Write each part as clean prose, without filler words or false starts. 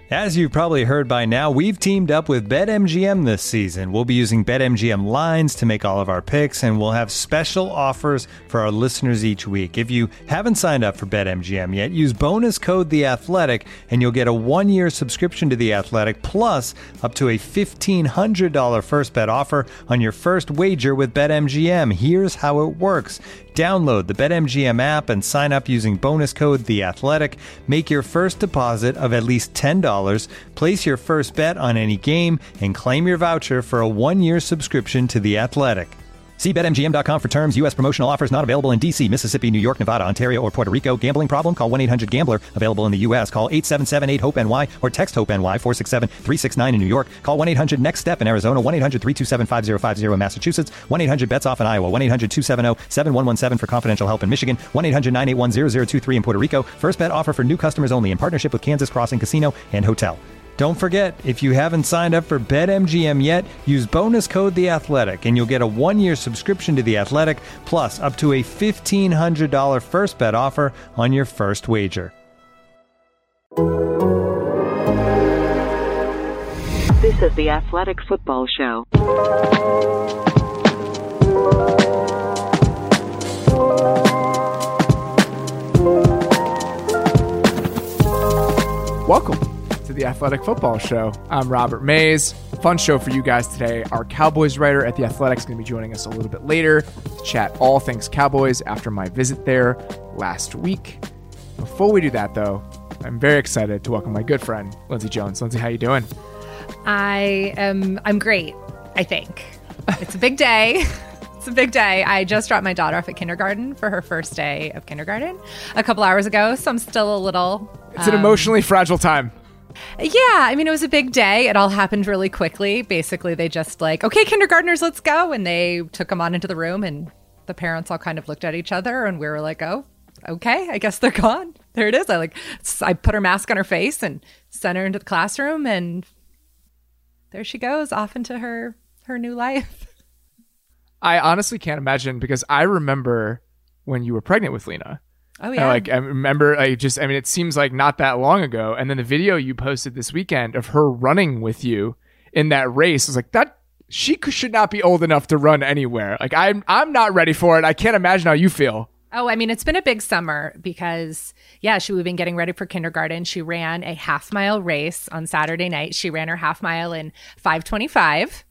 As you've probably heard by now, we've teamed up with BetMGM this season. We'll be using BetMGM lines to make all of our picks, and we'll have special offers for our listeners each week. If you haven't signed up for BetMGM yet, use bonus code The Athletic, and you'll get a 1-year subscription to The Athletic, plus up to a $1,500 first bet offer on your first wager with BetMGM. Here's how it works. Download the BetMGM app and sign up using bonus code The Athletic. Make your first deposit of at least $10. Place your first bet on any game and claim your voucher for a 1-year subscription to The Athletic. See BetMGM.com for terms. U.S. promotional offers not available in D.C., Mississippi, New York, Nevada, Ontario, or Puerto Rico. Gambling problem? Call 1-800-GAMBLER. Available in the U.S. Call 877-8-HOPE-NY or text HOPE-NY 467-369 in New York. Call 1-800-NEXT-STEP in Arizona. 1-800-327-5050 in Massachusetts. 1-800-BETS-OFF in Iowa. 1-800-270-7117 for confidential help in Michigan. 1-800-981-0023 in Puerto Rico. First bet offer for new customers only in partnership with Kansas Crossing Casino and Hotel. Don't forget, if you haven't signed up for BetMGM yet, use bonus code The Athletic, and you'll get a 1-year subscription to The Athletic, plus up to a $1,500 first bet offer on your first wager. This is The Athletic Football Show. Welcome to The Athletic Football Show. I'm Robert Mays. Fun show for you guys today. Our Cowboys writer at The Athletic is going to be joining us a little bit later to chat all things Cowboys after my visit there last week. Before we do that, though, I'm very excited to welcome my good friend, Lindsay Jones. Lindsay, how you doing? I'm great, I think. It's a big day. It's a big day. I just dropped my daughter off at kindergarten for her first day of kindergarten a couple hours ago, so I'm still a little... It's an emotionally fragile time. Yeah, I mean, it was a big day. It all happened really quickly. Basically, they just like, okay, kindergartners, let's go. And they took them on into the room, and the parents all kind of looked at each other, and we were like, oh, okay, I guess they're gone. There it is. I put her mask on her face and sent her into the classroom, and there she goes, off into her new life. I honestly can't imagine, because I remember when you were pregnant with Lena. Oh, yeah. I remember, it seems like not that long ago. And then the video you posted this weekend of her running with you in that race, I was like, she should not be old enough to run anywhere. Like, I'm not ready for it. I can't imagine how you feel. Oh, I mean, it's been a big summer because, we've been getting ready for kindergarten. She ran a half-mile race on Saturday night. She ran her half mile in 5:25.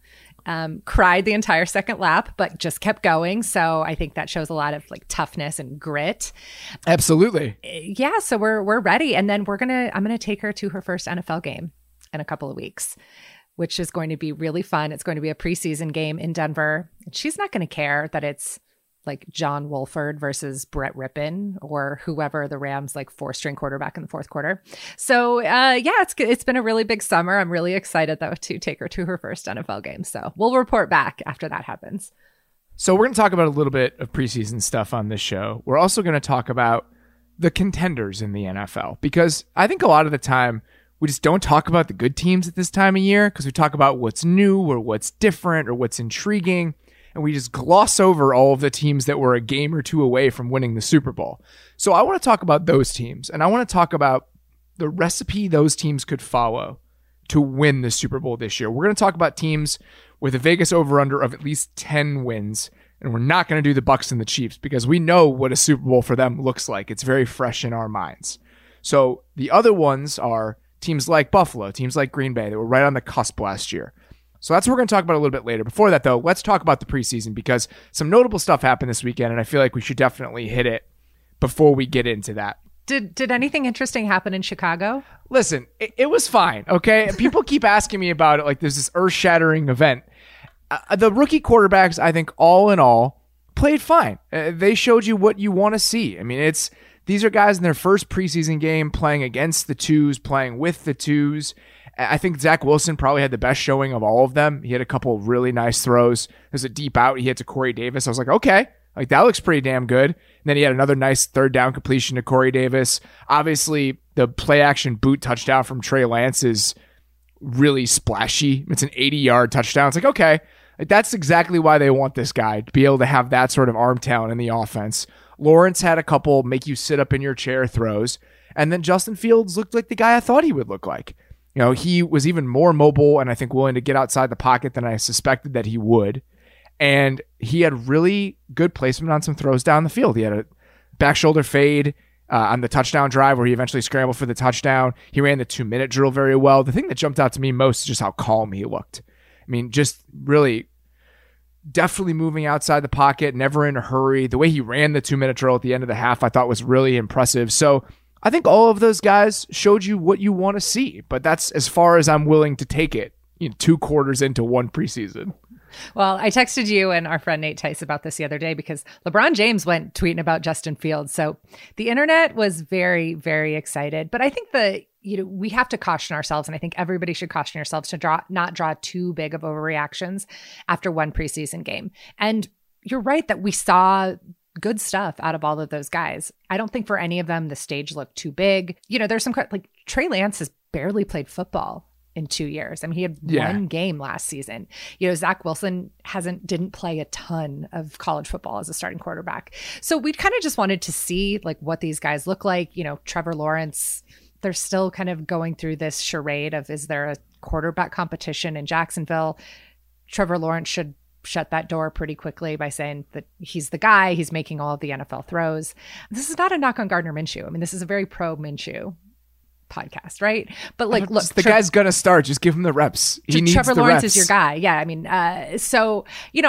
Cried the entire second lap, but just kept going. So I think that shows a lot of toughness and grit. Absolutely. Yeah. So we're ready. And then I'm going to take her to her first NFL game in a couple of weeks, which is going to be really fun. It's going to be a preseason game in Denver. And she's not going to care that it's like John Wolford versus Brett Rippon or whoever the Rams 4-string quarterback in the fourth quarter. So it's been a really big summer. I'm really excited though to take her to her first NFL game. So we'll report back after that happens. So we're going to talk about a little bit of preseason stuff on this show. We're also going to talk about the contenders in the NFL, because I think a lot of the time we just don't talk about the good teams at this time of year, because we talk about what's new or what's different or what's intriguing. And we just gloss over all of the teams that were a game or two away from winning the Super Bowl. So I want to talk about those teams, and I want to talk about the recipe those teams could follow to win the Super Bowl this year. We're going to talk about teams with a Vegas over-under of at least 10 wins, and we're not going to do the Bucs and the Chiefs because we know what a Super Bowl for them looks like. It's very fresh in our minds. So the other ones are teams like Buffalo, teams like Green Bay that were right on the cusp last year. So that's what we're going to talk about a little bit later. Before that, though, let's talk about the preseason, because some notable stuff happened this weekend, and I feel like we should definitely hit it before we get into that. Did anything interesting happen in Chicago? Listen, it was fine, okay? People keep asking me about it like there's this earth-shattering event. The rookie quarterbacks, I think, all in all, played fine. They showed you what you want to see. I mean, these are guys in their first preseason game playing against the twos, playing with the twos. I think Zach Wilson probably had the best showing of all of them. He had a couple of really nice throws. There's a deep out he hit to Corey Davis. I was like, okay, that looks pretty damn good. And then he had another nice third down completion to Corey Davis. Obviously, the play action boot touchdown from Trey Lance is really splashy. It's an 80-yard touchdown. It's like, okay, that's exactly why they want this guy, to be able to have that sort of arm talent in the offense. Lawrence had a couple make you sit up in your chair throws. And then Justin Fields looked like the guy I thought he would look like. You know, he was even more mobile and I think willing to get outside the pocket than I suspected that he would. And he had really good placement on some throws down the field. He had a back shoulder fade on the touchdown drive where he eventually scrambled for the touchdown. He ran the 2-minute drill very well. The thing that jumped out to me most is just how calm he looked. I mean, just really definitely moving outside the pocket, never in a hurry. The way he ran the 2-minute drill at the end of the half, I thought was really impressive. So I think all of those guys showed you what you want to see, but that's as far as I'm willing to take it, 2 quarters into one preseason. Well, I texted you and our friend Nate Tice about this the other day because LeBron James went tweeting about Justin Fields. So the internet was very, very excited. But I think we have to caution ourselves, and I think everybody should caution yourselves to not draw too big of overreactions after one preseason game. And you're right that we saw good stuff out of all of those guys. I don't think for any of them the stage looked too big. There's some like Trey Lance has barely played football in 2 years. I mean, he had one game last season. Zach Wilson didn't play a ton of college football as a starting quarterback. So we kind of just wanted to see like what these guys look like. Trevor Lawrence, they're still kind of going through this charade of, is there a quarterback competition in Jacksonville? Trevor Lawrence should shut that door pretty quickly by saying that he's the guy, he's making all of the NFL throws. This is not a knock on Gardner Minshew. I mean, this is a very pro Minshew podcast, right? But like, look, the guy's gonna start. Just give him the reps. He needs Trevor the Lawrence reps. is your guy. Yeah, I mean, so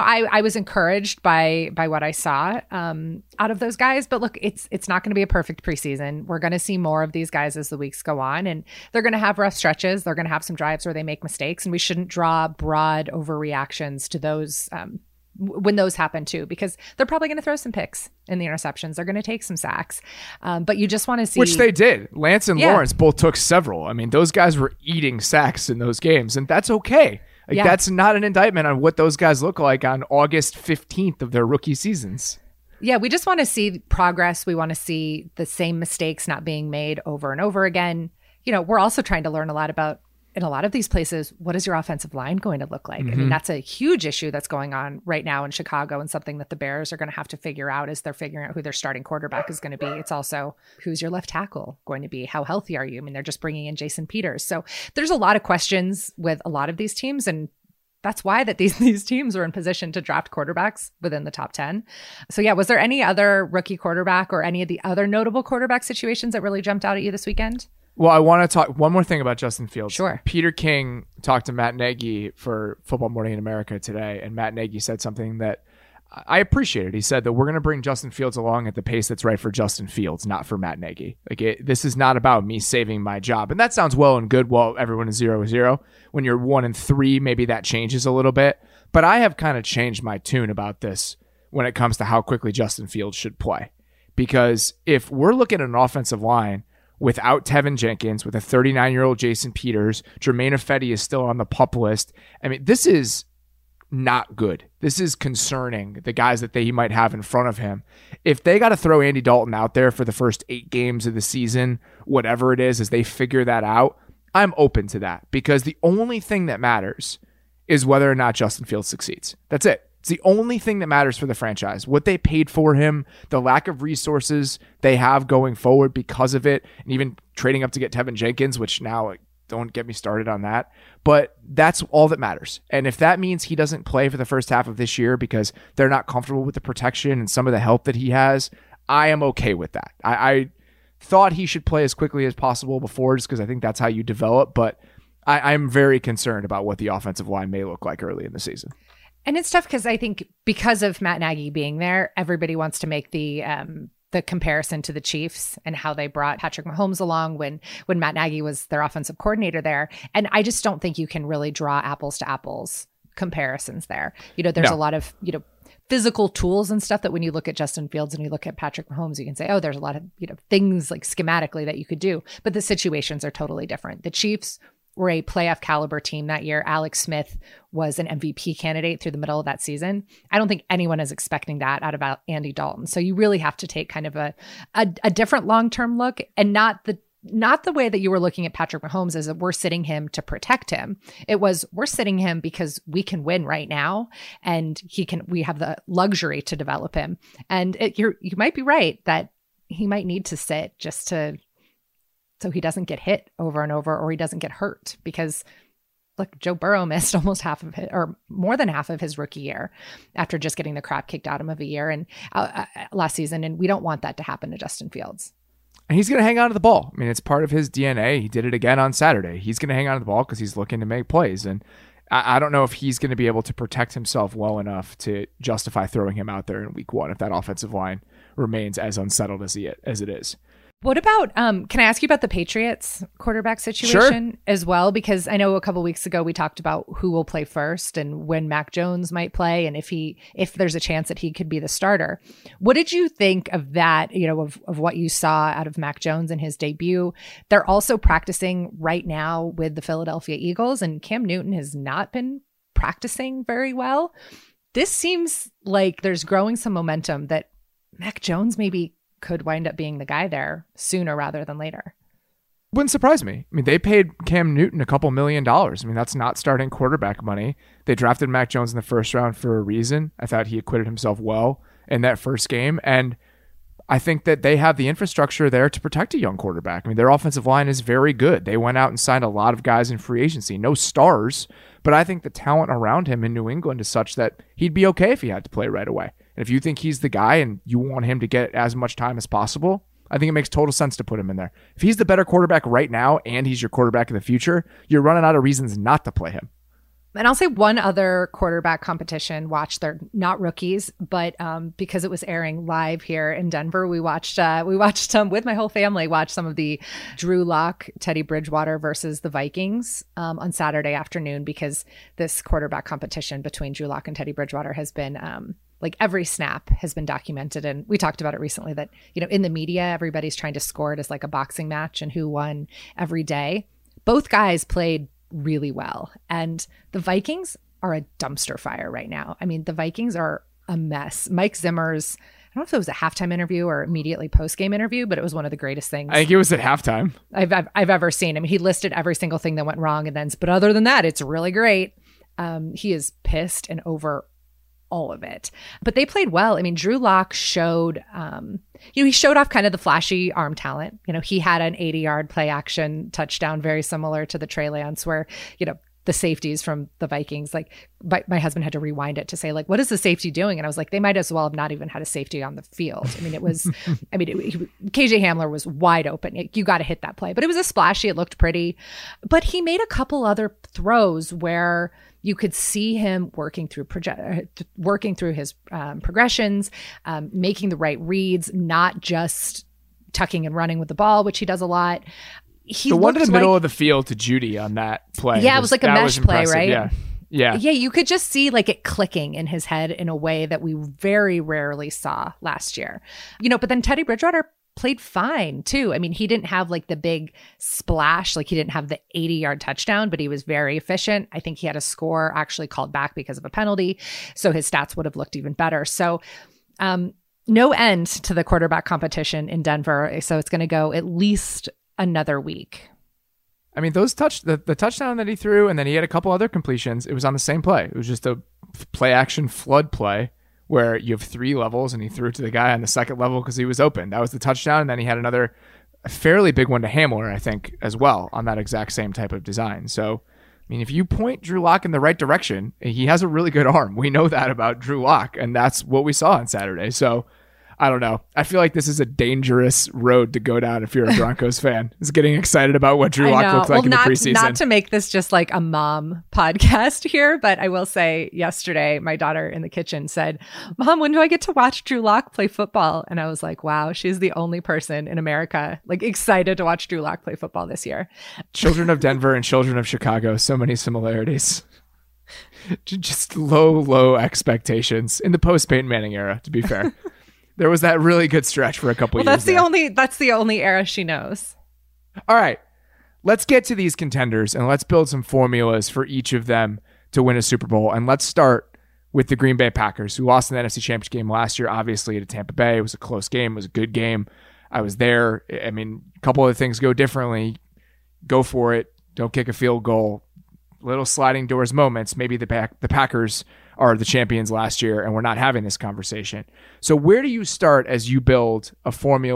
I was encouraged by what I saw out of those guys. But look, it's not going to be a perfect preseason. We're going to see more of these guys as the weeks go on, and they're going to have rough stretches. They're going to have some drives where they make mistakes, and we shouldn't draw broad overreactions to those. When those happen too, because they're probably going to throw some picks in the interceptions. They're going to take some sacks. But you just want to see. Which they did. Lance and Lawrence both took several. I mean, those guys were eating sacks in those games, and that's okay. That's not an indictment on what those guys look like on August 15th of their rookie seasons. Yeah, we just want to see progress. We want to see the same mistakes not being made over and over again. We're also trying to learn a lot about, in a lot of these places, what is your offensive line going to look like? I mean, that's a huge issue that's going on right now in Chicago, and something that the Bears are going to have to figure out as they're figuring out who their starting quarterback is going to be. It's also, who's your left tackle going to be? How healthy are you? I mean, they're just bringing in Jason Peters. So there's a lot of questions with a lot of these teams, and that's why that these teams are in position to draft quarterbacks within the top 10. So yeah, was there any other rookie quarterback or any of the other notable quarterback situations that really jumped out at you this weekend? Well, I want to talk one more thing about Justin Fields. Sure. Peter King talked to Matt Nagy for Football Morning in America today, and Matt Nagy said something that I appreciated. He said that we're going to bring Justin Fields along at the pace that's right for Justin Fields, not for Matt Nagy. This is not about me saving my job. And that sounds well and good while everyone is 0-0. When you're 1-3, maybe that changes a little bit. But I have kind of changed my tune about this when it comes to how quickly Justin Fields should play. Because if we're looking at an offensive line without Tevin Jenkins, with a 39-year-old Jason Peters, Jermaine Ifedi is still on the PUP list. I mean, this is not good. This is concerning, the guys that he might have in front of him. If they got to throw Andy Dalton out there for the first 8 games of the season, whatever it is, as they figure that out, I'm open to that, because the only thing that matters is whether or not Justin Fields succeeds. That's it. It's the only thing that matters for the franchise. What they paid for him, the lack of resources they have going forward because of it, and even trading up to get Tevin Jenkins, which now, don't get me started on that. But that's all that matters. And if that means he doesn't play for the first half of this year because they're not comfortable with the protection and some of the help that he has, I am okay with that. I thought he should play as quickly as possible before, just because I think that's how you develop. But I'm very concerned about what the offensive line may look like early in the season. And it's tough because I think because of Matt Nagy being there, everybody wants to make the comparison to the Chiefs and how they brought Patrick Mahomes along when Matt Nagy was their offensive coordinator there. And I just don't think you can really draw apples to apples comparisons there. There's a lot of, physical tools and stuff that when you look at Justin Fields and you look at Patrick Mahomes, you can say, oh, there's a lot of, things like schematically that you could do, but the situations are totally different. The Chiefs were a playoff caliber team that year. Alex Smith was an MVP candidate through the middle of that season. I don't think anyone is expecting that out of Andy Dalton. So you really have to take kind of a different long-term look, and not the way that you were looking at Patrick Mahomes as we're sitting him to protect him. It was, we're sitting him because we can win right now, and we have the luxury to develop him. And you might be right that he might need to sit just to so he doesn't get hit over and over, or he doesn't get hurt. Because look, Joe Burrow missed almost half of it, or more than half of his rookie year after just getting the crap kicked out of him of a year and last season. And we don't want that to happen to Justin Fields. And he's going to hang on to the ball. I mean, it's part of his DNA. He did it again on Saturday. He's going to hang on to the ball because he's looking to make plays. And I don't know if he's going to be able to protect himself well enough to justify throwing him out there in week 1 if that offensive line remains as unsettled as it is. What about, can I ask you about the Patriots quarterback situation as well? Because I know a couple weeks ago we talked about who will play first and when Mac Jones might play and if there's a chance that he could be the starter. What did you think of that, of what you saw out of Mac Jones in his debut? They're also practicing right now with the Philadelphia Eagles, and Cam Newton has not been practicing very well. This seems like there's growing some momentum that Mac Jones maybe could wind up being the guy there sooner rather than later. Wouldn't surprise me. I mean, they paid Cam Newton a couple $1 million. I mean, that's not starting quarterback money. They drafted Mac Jones in the first round for a reason. I thought he acquitted himself well in that first game. And I think that they have the infrastructure there to protect a young quarterback. I mean, their offensive line is very good. They went out and signed a lot of guys in free agency. No stars, but I think the talent around him in New England is such that he'd be okay if he had to play right away. And if you think he's the guy and you want him to get as much time as possible, I think it makes total sense to put him in there. If he's the better quarterback right now and he's your quarterback in the future, you're running out of reasons not to play him. And I'll say one other quarterback competition watch. They're not rookies, but because it was airing live here in Denver, we watched some with my whole family. Watched some of the Drew Lock, Teddy Bridgewater versus the Vikings on Saturday afternoon, because this quarterback competition between Drew Lock and Teddy Bridgewater has been like every snap has been documented. And we talked about it recently that, in the media, everybody's trying to score it as like a boxing match and who won every day. Both guys played really well. And the Vikings are a dumpster fire right now. I mean, the Vikings are a mess. Mike Zimmer's, I don't know if it was a halftime interview or immediately post-game interview, but it was one of the greatest things I think it was at halftime I've ever seen. I mean, he listed every single thing that went wrong and then, but other than that, it's really great. He is pissed and over all of it. But they played well. I mean, Drew Lock showed, he showed off kind of the flashy arm talent. He had an 80-yard play action touchdown, very similar to the Trey Lance, where, the safeties from the Vikings, like my husband had to rewind it to say, like, what is the safety doing? And I was like, they might as well have not even had a safety on the field. I mean, it was, KJ Hamler was wide open. You got to hit that play, but it was a splashy. It looked pretty, but he made a couple other throws where you could see him working through his progressions, making the right reads, not just tucking and running with the ball, which he does a lot. The one in the middle of the field to Judy on that play. Yeah, it was like a mesh play, right? Yeah. Yeah, you could just see like it clicking in his head in a way that we very rarely saw last year. But then Teddy Bridgewater played fine too. I mean, he didn't have like the big splash, like he didn't have the 80-yard touchdown, but he was very efficient. I think he had a score actually called back because of a penalty, so his stats would have looked even better. So no end to the quarterback competition in Denver. So it's going to go at least another week. I mean, those the touchdown that he threw, and then he had a couple other completions. It was on the same play. It was just a play action flood play where you have 3 levels, and he threw it to the guy on the second level because he was open. That was the touchdown, and then he had another fairly big one to Hamler, I think, as well, on that exact same type of design. So, I mean, if you point Drew Lock in the right direction, he has a really good arm. We know that about Drew Lock, and that's what we saw on Saturday. So, I don't know. I feel like this is a dangerous road to go down if you're a Broncos fan. Is getting excited about what Drew Lock looks like in the preseason. Not to make this just like a mom podcast here, but I will say yesterday, my daughter in the kitchen said, "Mom, when do I get to watch Drew Lock play football?" And I was like, wow, she's the only person in America like excited to watch Drew Lock play football this year. Children of Denver and children of Chicago, so many similarities. Just low expectations in the post-Peyton Manning era, to be fair. There was that really good stretch for a couple years. That's the only era she knows. All right. Let's get to these contenders and let's build some formulas for each of them to win a Super Bowl. And let's start with the Green Bay Packers, who lost in the NFC Championship game last year, obviously, to Tampa Bay. It was a close game. It was a good game. I was there. I mean, a couple of things go differently. Go for it. Don't kick a field goal. Little sliding doors moments. Maybe the Packers are the champions last year and we're not having this conversation. So where do you start as you build a formula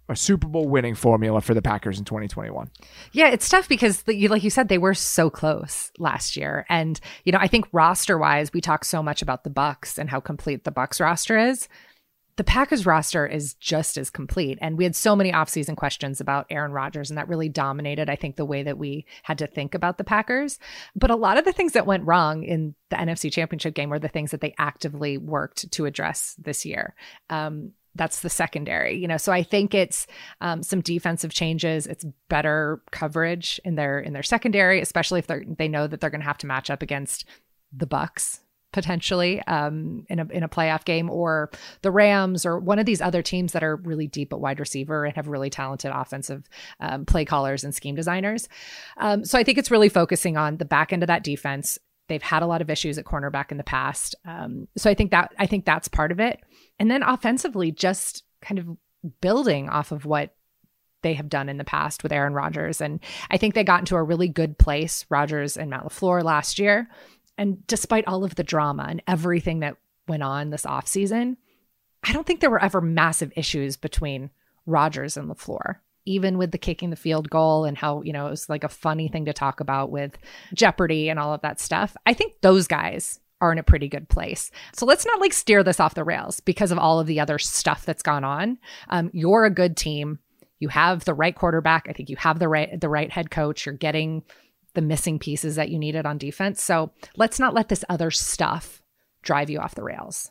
a Super Bowl winning formula for the Packers in 2021. Yeah, it's tough because, like you said, they were so close last year. And, I think roster-wise, we talk so much about the Bucs and how complete the Bucs roster is. The Packers roster is just as complete. And we had so many offseason questions about Aaron Rodgers, and that really dominated, I think, the way that we had to think about the Packers. But a lot of the things that went wrong in the NFC Championship game were the things that they actively worked to address this year. That's the secondary, so I think it's some defensive changes. It's better coverage in their secondary, especially if they know that they're going to have to match up against the Bucs potentially in a playoff game, or the Rams, or one of these other teams that are really deep at wide receiver and have really talented offensive play callers and scheme designers. So I think it's really focusing on the back end of that defense. They've had a lot of issues at cornerback in the past. So I think that's part of it. And then offensively, just kind of building off of what they have done in the past with Aaron Rodgers. And I think they got into a really good place, Rodgers and Matt LaFleur, last year. And despite all of the drama and everything that went on this offseason, I don't think there were ever massive issues between Rodgers and LaFleur. Even with the kicking the field goal and how, it was like a funny thing to talk about with Jeopardy and all of that stuff. I think those guys are in a pretty good place. So let's not steer this off the rails because of all of the other stuff that's gone on. You're a good team. You have the right quarterback. I think you have the right head coach. You're getting the missing pieces that you needed on defense. So let's not let this other stuff drive you off the rails.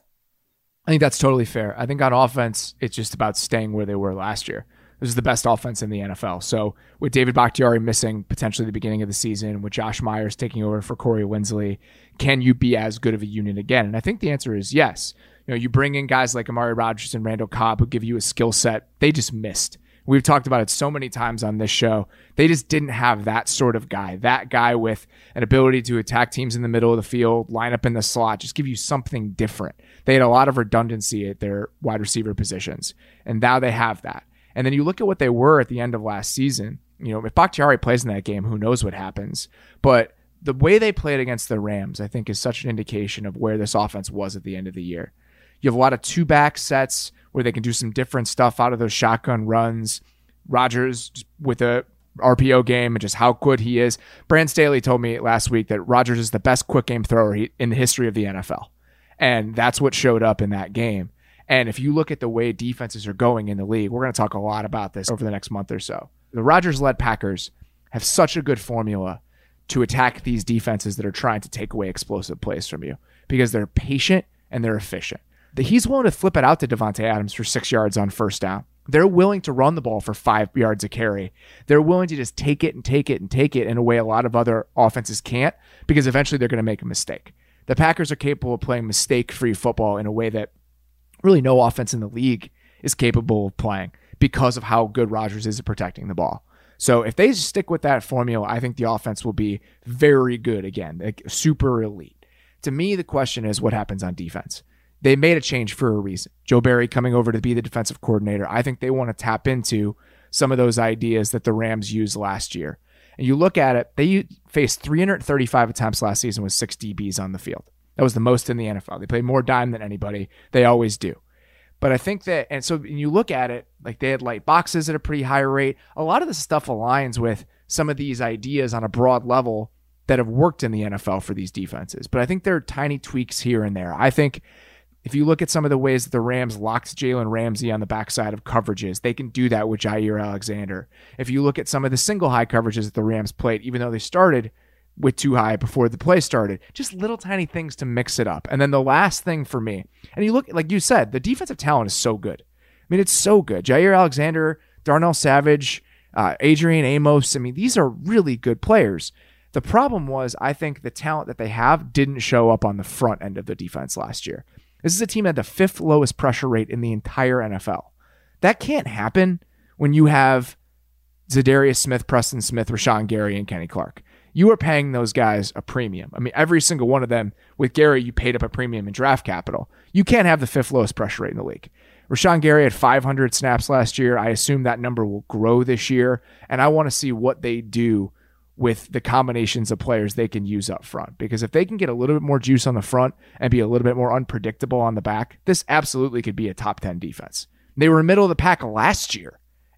I think that's totally fair. I think on offense, it's just about staying where they were last year. This is the best offense in the NFL. So with David Bakhtiari missing potentially the beginning of the season, with Josh Myers taking over for Corey Linsley, can you be as good of a unit again? And I think the answer is yes. You bring in guys like Amari Rodgers and Randall Cobb who give you a skill set they just missed. We've talked about it so many times on this show. They just didn't have that sort of guy, that guy with an ability to attack teams in the middle of the field, line up in the slot, just give you something different. They had a lot of redundancy at their wide receiver positions, and now they have that. And then you look at what they were at the end of last season. If Bakhtiari plays in that game, who knows what happens. But the way they played against the Rams, I think, is such an indication of where this offense was at the end of the year. You have a lot of two-back sets where they can do some different stuff out of those shotgun runs. Rodgers with a RPO game and just how good he is. Brand Staley told me last week that Rodgers is the best quick game thrower in the history of the NFL. And that's what showed up in that game. And if you look at the way defenses are going in the league, we're going to talk a lot about this over the next month or so. The Rodgers-led Packers have such a good formula to attack these defenses that are trying to take away explosive plays from you because they're patient and they're efficient. He's willing to flip it out to Davante Adams for 6 yards on first down. They're willing to run the ball for 5 yards a carry. They're willing to just take it and take it and take it in a way a lot of other offenses can't because eventually they're going to make a mistake. The Packers are capable of playing mistake-free football in a way that really no offense in the league is capable of playing because of how good Rodgers is at protecting the ball. So if they stick with that formula, I think the offense will be very good again, super elite. To me, the question is what happens on defense. They made a change for a reason. Joe Barry coming over to be the defensive coordinator. I think they want to tap into some of those ideas that the Rams used last year. And you look at it, they faced 335 attempts last season with 6 DBs on the field. That was the most in the NFL. They played more dime than anybody. They always do. But I think that, and so when you look at it, they had light boxes at a pretty high rate. A lot of this stuff aligns with some of these ideas on a broad level that have worked in the NFL for these defenses. But I think there are tiny tweaks here and there. I think if you look at some of the ways that the Rams locked Jalen Ramsey on the backside of coverages, they can do that with Jair Alexander. If you look at some of the single high coverages that the Rams played, even though they started with too high before the play started, just little tiny things to mix it up. And then the last thing for me, and you look, like you said, the defensive talent is so good. I mean, it's so good. Jair Alexander, Darnell Savage, Adrian Amos. I mean, these are really good players. The problem was, I think the talent that they have didn't show up on the front end of the defense last year. This is a team that had the 5th lowest pressure rate in the entire NFL. That can't happen when you have Zadarius Smith, Preston Smith, Rashawn Gary, and Kenny Clark. You are paying those guys a premium. I mean, every single one of them. With Gary, you paid up a premium in draft capital. You can't have the 5th lowest pressure rate in the league. Rashawn Gary had 500 snaps last year. I assume that number will grow this year, and I want to see what they do with the combinations of players they can use up front. Because if they can get a little bit more juice on the front and be a little bit more unpredictable on the back, this absolutely could be a top 10 defense. They were middle of the pack last year,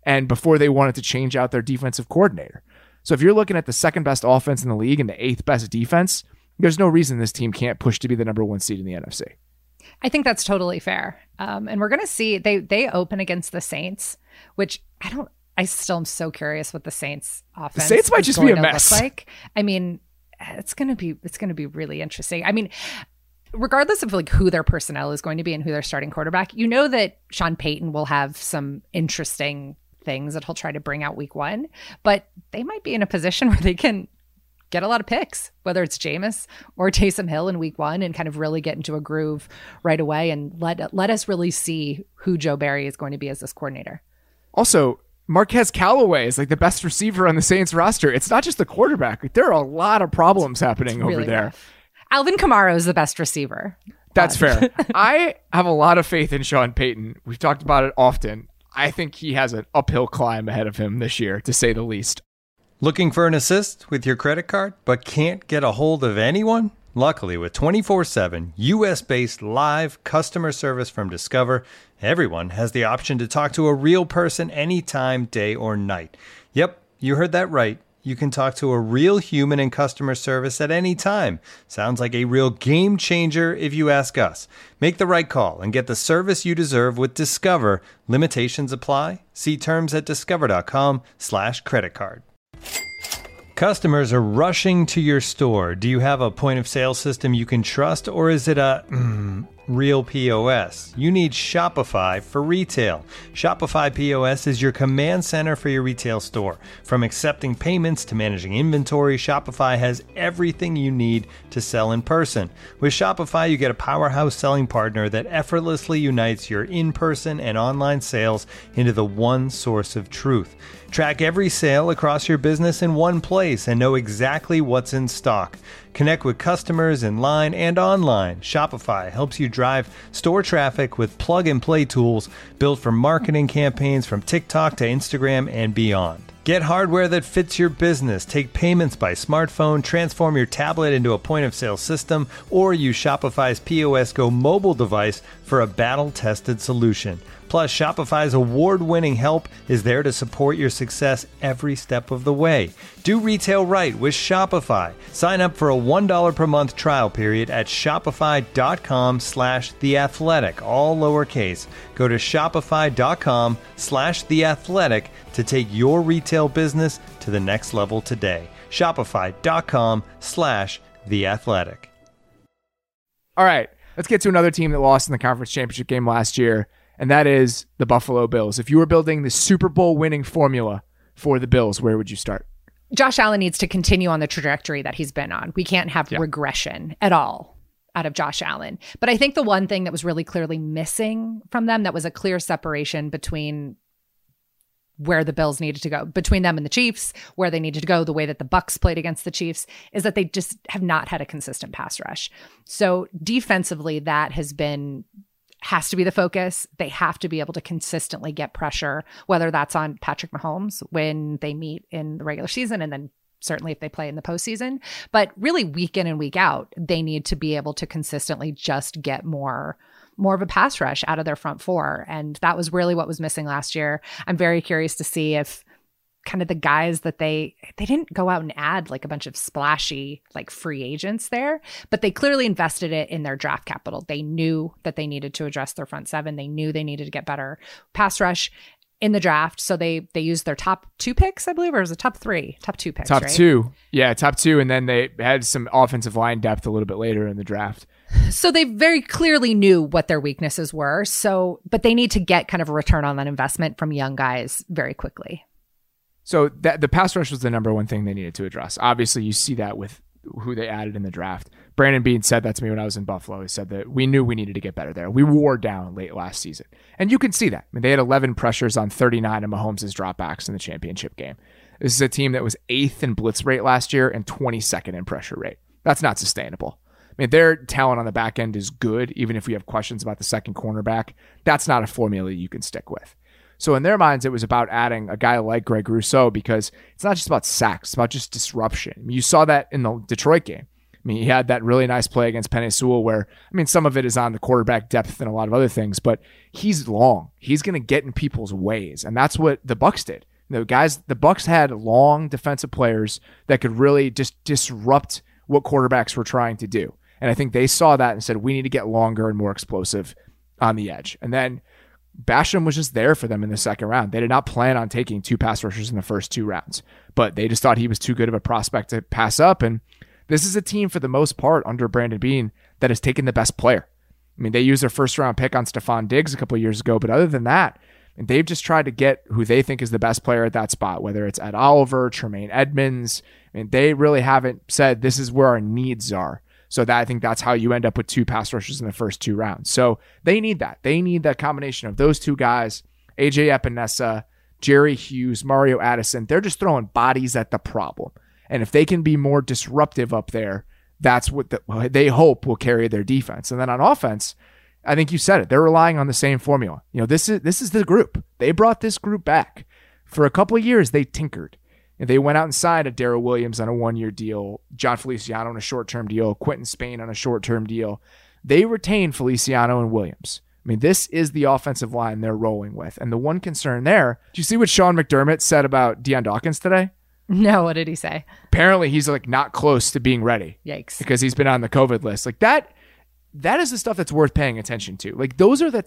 and before they wanted to change out their defensive coordinator. So if you're looking at the second best offense in the league and the 8th best defense, there's no reason this team can't push to be the number 1 seed in the NFC. I think that's totally fair. And we're going to see they open against the Saints, which I still am so curious what the Saints offense the Saints might just be a mess. Like. I mean, it's going to be really interesting. I mean, regardless of like who their personnel is going to be and who their starting quarterback, you know that Sean Payton will have some interesting things that he'll try to bring out week 1, but they might be in a position where they can get a lot of picks, whether it's Jameis or Taysom Hill in week 1, and kind of really get into a groove right away and let us really see who Joe Barry is going to be as this coordinator. Also, Marquez Callaway is like the best receiver on the Saints roster. It's not just the quarterback. Like, there are a lot of problems happening over there. Rough. Alvin Kamara is the best receiver. That's fair. I have a lot of faith in Sean Payton. We've talked about it often. I think he has an uphill climb ahead of him this year, to say the least. Looking for an assist with your credit card, but can't get a hold of anyone? Luckily, with 24/7 U.S.-based live customer service from Discover, everyone has the option to talk to a real person anytime, day or night. Yep, you heard that right. You can talk to a real human in customer service at any time. Sounds like a real game changer if you ask us. Make the right call and get the service you deserve with Discover. Limitations apply. See terms at discover.com/creditcard. Customers are rushing to your store. Do you have a point of sale system you can trust, or is it a real POS? You need Shopify for retail. Shopify POS is your command center for your retail store. From accepting payments to managing inventory, Shopify has everything you need to sell in person. With Shopify, you get a powerhouse selling partner that effortlessly unites your in-person and online sales into the one source of truth. Track every sale across your business in one place and know exactly what's in stock. Connect with customers in line and online. Shopify helps you drive store traffic with plug-and-play tools built for marketing campaigns from TikTok to Instagram and beyond. Get hardware that fits your business. Take payments by smartphone, transform your tablet into a point-of-sale system, or use Shopify's POS Go mobile device for a battle-tested solution. Plus, Shopify's award-winning help is there to support your success every step of the way. Do retail right with Shopify. Sign up for a $1 per month trial period at shopify.com/theathletic, all lowercase. Go to shopify.com/theathletic to take your retail business to the next level today. Shopify.com/theathletic. All right, let's get to another team that lost in the conference championship game last year, and that is the Buffalo Bills. If you were building the Super Bowl winning formula for the Bills, where would you start? Josh Allen needs to continue on the trajectory that he's been on. We can't have regression at all out of Josh Allen. But I think the one thing that was really clearly missing from them, that was a clear separation between where the Bills needed to go, between them and the Chiefs, where they needed to go, the way that the Bucs played against the Chiefs, is that they just have not had a consistent pass rush. So defensively, that has to be the focus. They have to be able to consistently get pressure, whether that's on Patrick Mahomes when they meet in the regular season, and then certainly if they play in the postseason. But really, week in and week out, they need to be able to consistently just get more of a pass rush out of their front four. And that was really what was missing last year. I'm very curious to see if kind of the guys that they didn't go out and add like a bunch of splashy like free agents there, but they clearly invested it in their draft capital. They knew that they needed to address their front seven. They knew they needed to get better pass rush in the draft. So they used their top 2 picks, I believe, or was it top 2 picks? Top right? 2. Yeah, top 2. And then they had some offensive line depth a little bit later in the draft. So they very clearly knew what their weaknesses were. But they need to get kind of a return on that investment from young guys very quickly. So the pass rush was the number one thing they needed to address. Obviously, you see that with who they added in the draft. Brandon Beane said that to me when I was in Buffalo. He said that we knew we needed to get better there. We wore down late last season. And you can see that. I mean, they had 11 pressures on 39 of Mahomes' dropbacks in the championship game. This is a team that was 8th in blitz rate last year and 22nd in pressure rate. That's not sustainable. I mean, their talent on the back end is good, even if we have questions about the second cornerback. That's not a formula you can stick with. So in their minds, it was about adding a guy like Greg Rousseau, because it's not just about sacks, it's about just disruption. I mean, you saw that in the Detroit game. mean, he had that really nice play against Penei Sewell where, I mean, some of it is on the quarterback depth and a lot of other things, but he's long. He's going to get in people's ways, and that's what the Bucs did. The Bucs had long defensive players that could really just disrupt what quarterbacks were trying to do. And I think they saw that and said, we need to get longer and more explosive on the edge. And then Basham was just there for them in the second round. They did not plan on taking 2 pass rushers in the first 2 rounds, but they just thought he was too good of a prospect to pass up. And this is a team, for the most part, under Brandon Beane, that has taken the best player. I mean, they used their first round pick on Stephon Diggs a couple of years ago, but other than that, they've just tried to get who they think is the best player at that spot, whether it's Ed Oliver, Tremaine Edmonds. I mean, they really haven't said this is where our needs are. So I think that's how you end up with 2 pass rushers in the first 2 rounds. So they need that. They need that combination of those 2 guys, AJ Epinesa, Jerry Hughes, Mario Addison. They're just throwing bodies at the problem. And if they can be more disruptive up there, that's what they hope will carry their defense. And then on offense, I think you said it. They're relying on the same formula. This is the group. They brought this group back. For a couple of years, they tinkered. And they went out and signed a Darrell Williams on a 1-year deal, John Feliciano on a short-term deal, Quentin Spain on a short-term deal. They retained Feliciano and Williams. I mean, this is the offensive line they're rolling with. And the one concern there, did you see what Sean McDermott said about Deion Dawkins today? No, what did he say? Apparently, he's not close to being ready. Yikes. Because he's been on the COVID list. That is the stuff that's worth paying attention to. Those are the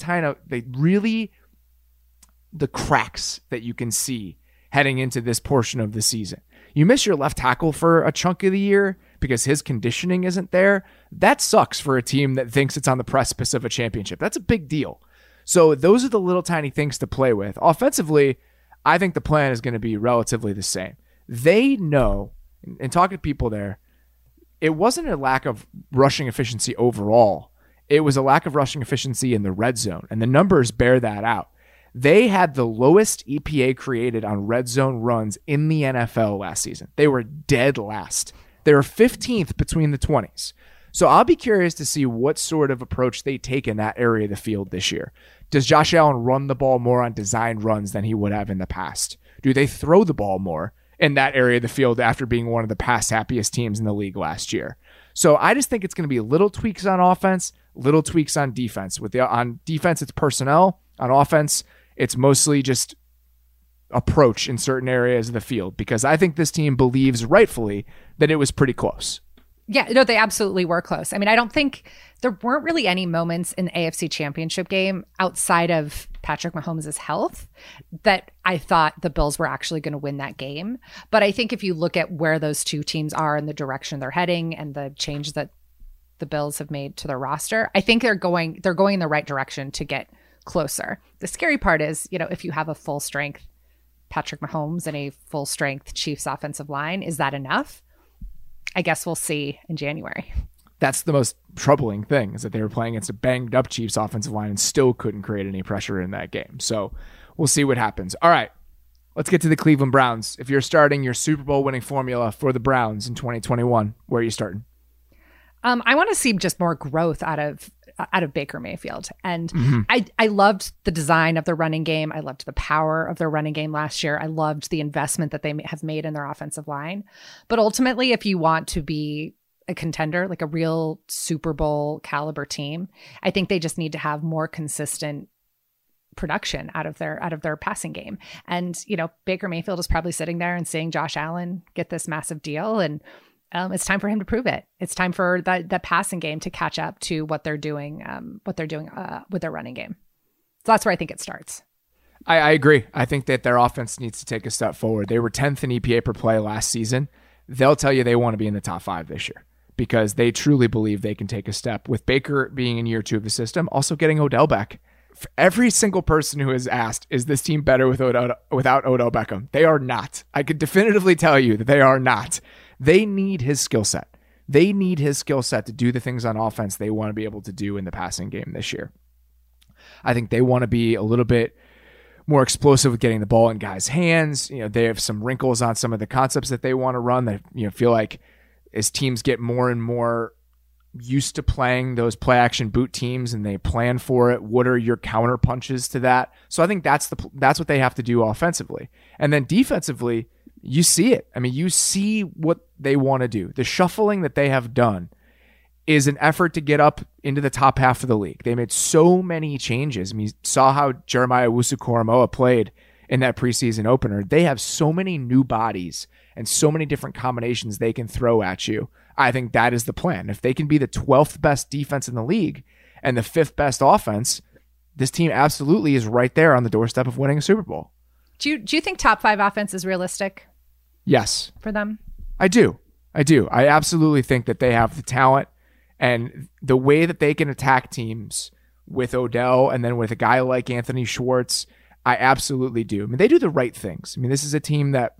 the cracks that you can see heading into this portion of the season. You miss your left tackle for a chunk of the year because his conditioning isn't there. That sucks for a team that thinks it's on the precipice of a championship. That's a big deal. So those are the little tiny things to play with. Offensively, I think the plan is going to be relatively the same. They know, and talking to people there, it wasn't a lack of rushing efficiency overall. It was a lack of rushing efficiency in the red zone, and the numbers bear that out. They had the lowest EPA created on red zone runs in the NFL last season. They were dead last. They were 15th between the 20s. So I'll be curious to see what sort of approach they take in that area of the field this year. Does Josh Allen run the ball more on designed runs than he would have in the past? Do they throw the ball more in that area of the field after being one of the pass happiest teams in the league last year? So I just think it's going to be little tweaks on offense, little tweaks on defense. On defense, it's personnel. On offense, it's mostly just approach in certain areas of the field, because I think this team believes rightfully that it was pretty close. Yeah, no, they absolutely were close. I mean, I don't think there weren't really any moments in the AFC Championship game outside of Patrick Mahomes' health that I thought the Bills were actually going to win that game. But I think if you look at where those two teams are and the direction they're heading and the change that the Bills have made to their roster, I think they're going in the right direction to get closer. The scary part is, if you have a full strength Patrick Mahomes and a full strength Chiefs offensive line, is that enough? I guess we'll see in January. That's the most troubling thing, is that they were playing against a banged up Chiefs offensive line and still couldn't create any pressure in that game. So we'll see what happens. All right, let's get to the Cleveland Browns. If you're starting your Super Bowl winning formula for the Browns in 2021, where are you starting? I want to see just more growth out of Baker Mayfield. And I loved the design of the running game. I loved the power of their running game last year. I loved the investment that they have made in their offensive line. But ultimately, if you want to be a contender, like a real Super Bowl caliber team, I think they just need to have more consistent production out of their passing game. And, Baker Mayfield is probably sitting there and seeing Josh Allen get this massive deal, and it's time for him to prove it. It's time for that passing game to catch up to what they're doing with their running game. So that's where I think it starts. I agree. I think that their offense needs to take a step forward. They were 10th in EPA per play last season. They'll tell you they want to be in the top 5 this year because they truly believe they can take a step. With Baker being in year 2 of the system, also getting Odell back. For every single person who has asked, is this team better without Odell Beckham? They are not. I could definitively tell you that they are not. They need his skill set. They need his skill set to do the things on offense they want to be able to do in the passing game this year. I think they want to be a little bit more explosive with getting the ball in guys' hands. They have some wrinkles on some of the concepts that they want to run. They feel like as teams get more and more used to playing those play action boot teams and they plan for it, what are your counter punches to that? So I think that's what they have to do offensively. And then defensively, You see it. I mean, you see what they want to do. The shuffling that they have done is an effort to get up into the top half of the league. They made so many changes. I mean, you saw how Jeremiah Owusu-Koramoah played in that preseason opener. They have so many new bodies and so many different combinations they can throw at you. I think that is the plan. If they can be the 12th best defense in the league and the 5th best offense, this team absolutely is right there on the doorstep of winning a Super Bowl. Do you think top 5 offense is realistic? Yes. For them? I do. I absolutely think that they have the talent and the way that they can attack teams with Odell and then with a guy like Anthony Schwartz. I absolutely do. I mean, they do the right things. I mean, this is a team that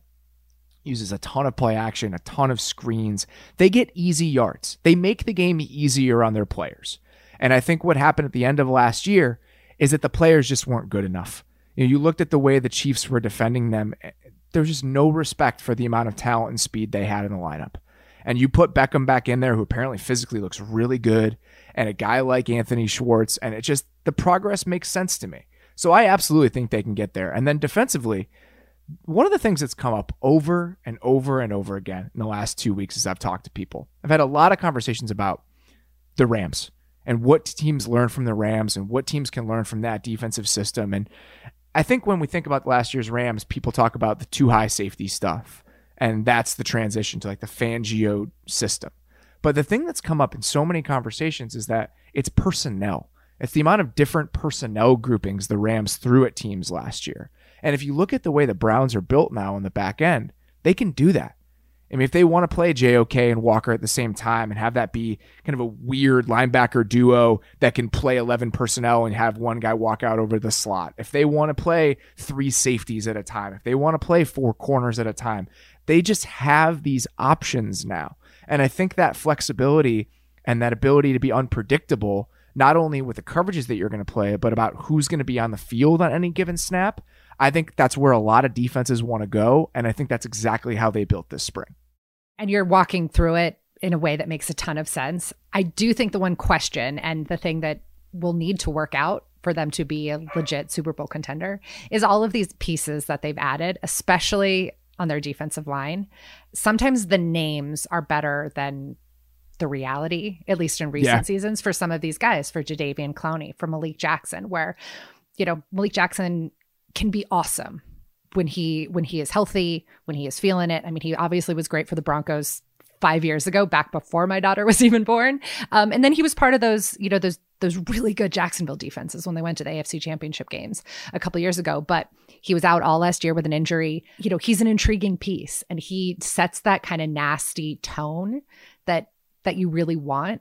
uses a ton of play action, a ton of screens. They get easy yards. They make the game easier on their players. And I think what happened at the end of last year is that the players just weren't good enough. You looked at the way the Chiefs were defending them. There was just no respect for the amount of talent and speed they had in the lineup. And you put Beckham back in there, who apparently physically looks really good, and a guy like Anthony Schwartz, and it just, the progress makes sense to me. So I absolutely think they can get there. And then defensively, one of the things that's come up over and over and over again in the last 2 weeks as I've talked to people, I've had a lot of conversations about the Rams and what teams learn from the Rams and what teams can learn from that defensive system. And I think when we think about last year's Rams, people talk about the too high safety stuff. And that's the transition to like the Fangio system. But the thing that's come up in so many conversations is that it's personnel. It's the amount of different personnel groupings the Rams threw at teams last year. And if you look at the way the Browns are built now on the back end, they can do that. I mean, if they want to play JOK and Walker at the same time and have that be kind of a weird linebacker duo that can play 11 personnel and have one guy walk out over the slot, if they want to play 3 safeties at a time, if they want to play 4 corners at a time, they just have these options now. And I think that flexibility and that ability to be unpredictable, not only with the coverages that you're going to play, but about who's going to be on the field on any given snap, I think that's where a lot of defenses want to go. And I think that's exactly how they built this spring. And you're walking through it in a way that makes a ton of sense. I do think the one question and the thing that will need to work out for them to be a legit Super Bowl contender is all of these pieces that they've added, especially on their defensive line. Sometimes the names are better than the reality, at least in recent seasons, for some of these guys, for Jadeveon Clowney, for Malik Jackson, where, you know, Malik Jackson can be awesome when he is healthy, when he is feeling it. I mean, he obviously was great for the Broncos 5 years ago, back before my daughter was even born. And then he was part of those, you know, those really good Jacksonville defenses when they went to the AFC Championship games a couple years ago. But he was out all last year with an injury. You know, he's an intriguing piece, and he sets that kind of nasty tone that you really want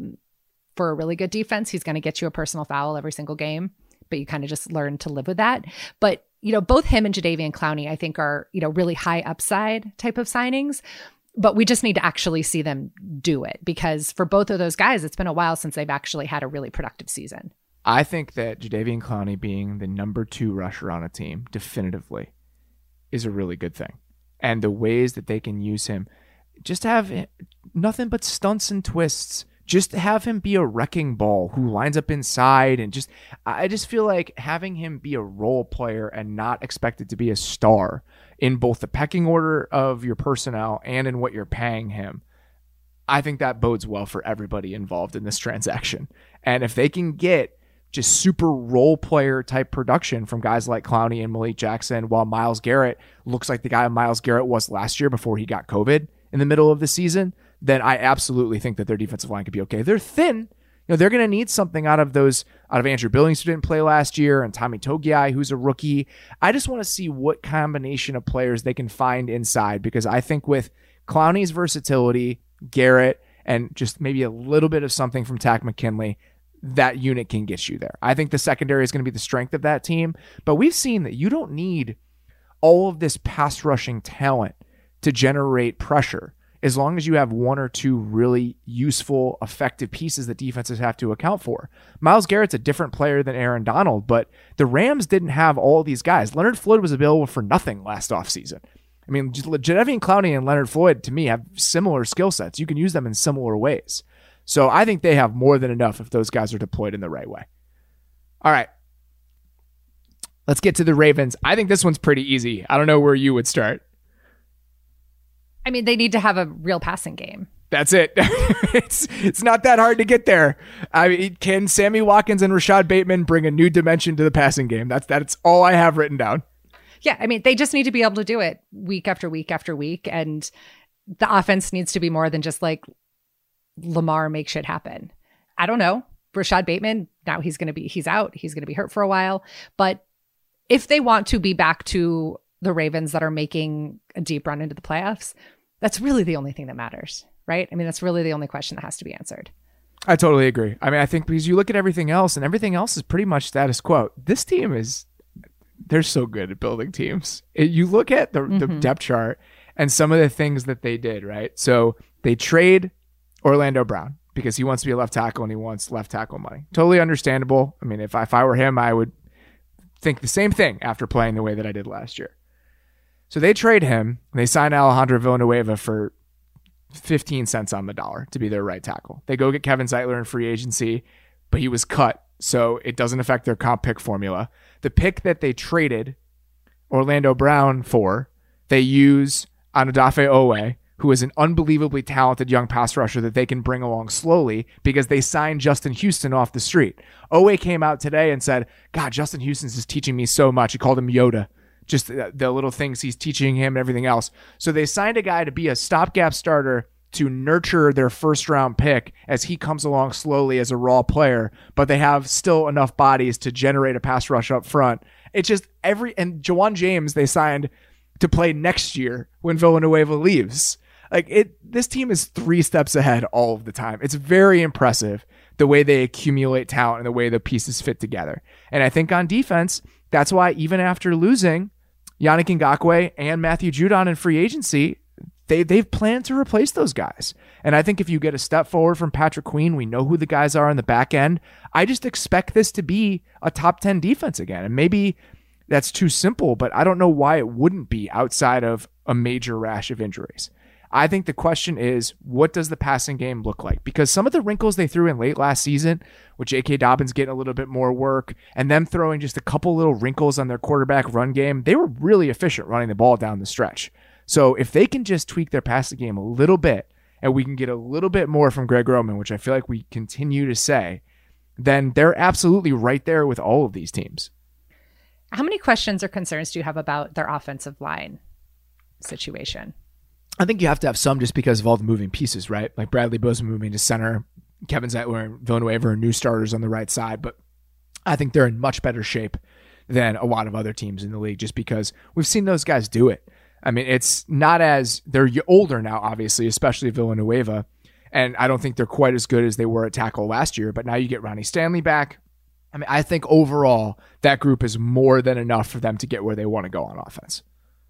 for a really good defense. He's going to get you a personal foul every single game, but you kind of just learn to live with that. But, you know, both him and Jadeveon Clowney, I think, are, you know, really high upside type of signings. But we just need to actually see them do it, because for both of those guys, it's been a while since they've actually had a really productive season. I think that Jadeveon Clowney being the number 2 rusher on a team definitively is a really good thing. And the ways that they can use him, just have nothing but stunts and twists. Just have him be a wrecking ball who lines up inside, and I just feel like having him be a role player and not expected to be a star in both the pecking order of your personnel and in what you're paying him, I think that bodes well for everybody involved in this transaction. And if they can get just super role player type production from guys like Clowney and Malik Jackson, while Myles Garrett looks like the guy Myles Garrett was last year before he got COVID in the middle of the season, then I absolutely think that their defensive line could be okay. They're thin. You know, they're going to need something out of Andrew Billings, who didn't play last year, and Tommy Togiai, who's a rookie. I just want to see what combination of players they can find inside, because I think with Clowney's versatility, Garrett, and just maybe a little bit of something from Takk McKinley, that unit can get you there. I think the secondary is going to be the strength of that team, but we've seen that you don't need all of this pass rushing talent to generate pressure, as long as you have 1 or 2 really useful, effective pieces that defenses have to account for. Myles Garrett's a different player than Aaron Donald, but the Rams didn't have all these guys. Leonard Floyd was available for nothing last offseason. I mean, Jadeveon Clowney and Leonard Floyd, to me, have similar skill sets. You can use them in similar ways. So I think they have more than enough if those guys are deployed in the right way. All right. Let's get to the Ravens. I think this one's pretty easy. I don't know where you would start. I mean, they need to have a real passing game. That's it. It's not that hard to get there. I mean, can Sammy Watkins and Rashad Bateman bring a new dimension to the passing game? That's all I have written down. Yeah, I mean, they just need to be able to do it week after week after week. And the offense needs to be more than just like Lamar make shit happen. I don't know. Rashad Bateman, now he's out. He's going to be hurt for a while. But if they want to be back to the Ravens that are making a deep run into the playoffs, that's really the only thing that matters, right? I mean, that's really the only question that has to be answered. I totally agree. I mean, I think because you look at everything else and everything else is pretty much status quo. This team they're so good at building teams. You look at the depth chart and some of the things that they did, right? So they trade Orlando Brown because he wants to be a left tackle and he wants left tackle money. Totally understandable. I mean, if I were him, I would think the same thing after playing the way that I did last year. So they trade him and they sign Alejandro Villanueva for 15 cents on the dollar to be their right tackle. They go get Kevin Zeitler in free agency, but he was cut, so it doesn't affect their comp pick formula. The pick that they traded Orlando Brown for, they use Odafe Oweh, who is an unbelievably talented young pass rusher that they can bring along slowly because they signed Justin Houston off the street. Oweh came out today and said, God, Justin Houston's just teaching me so much. He called him Yoda. Just the little things he's teaching him and everything else. So they signed a guy to be a stopgap starter to nurture their first round pick as he comes along slowly as a raw player, but they have still enough bodies to generate a pass rush up front. It's just and Jawan James they signed to play next year when Villanueva leaves. This team is 3 steps ahead all of the time. It's very impressive the way they accumulate talent and the way the pieces fit together. And I think on defense, that's why even after losing Yannick Ngakoue and Matthew Judon in free agency, they've planned to replace those guys. And I think if you get a step forward from Patrick Queen, we know who the guys are on the back end. I just expect this to be a top 10 defense again. And maybe that's too simple, but I don't know why it wouldn't be outside of a major rash of injuries. I think the question is, what does the passing game look like? Because some of the wrinkles they threw in late last season, with J.K. Dobbins getting a little bit more work and them throwing just a couple little wrinkles on their quarterback run game, they were really efficient running the ball down the stretch. So if they can just tweak their passing game a little bit and we can get a little bit more from Greg Roman, which I feel like we continue to say, then they're absolutely right there with all of these teams. How many questions or concerns do you have about their offensive line situation? I think you have to have some just because of all the moving pieces, right? Like Bradley Bozeman moving to center, Kevin Zeitler and Villanueva are new starters on the right side, but I think they're in much better shape than a lot of other teams in the league just because we've seen those guys do it. I mean, it's not as they're older now, obviously, especially Villanueva, and I don't think they're quite as good as they were at tackle last year, but now you get Ronnie Stanley back. I mean, I think overall that group is more than enough for them to get where they want to go on offense.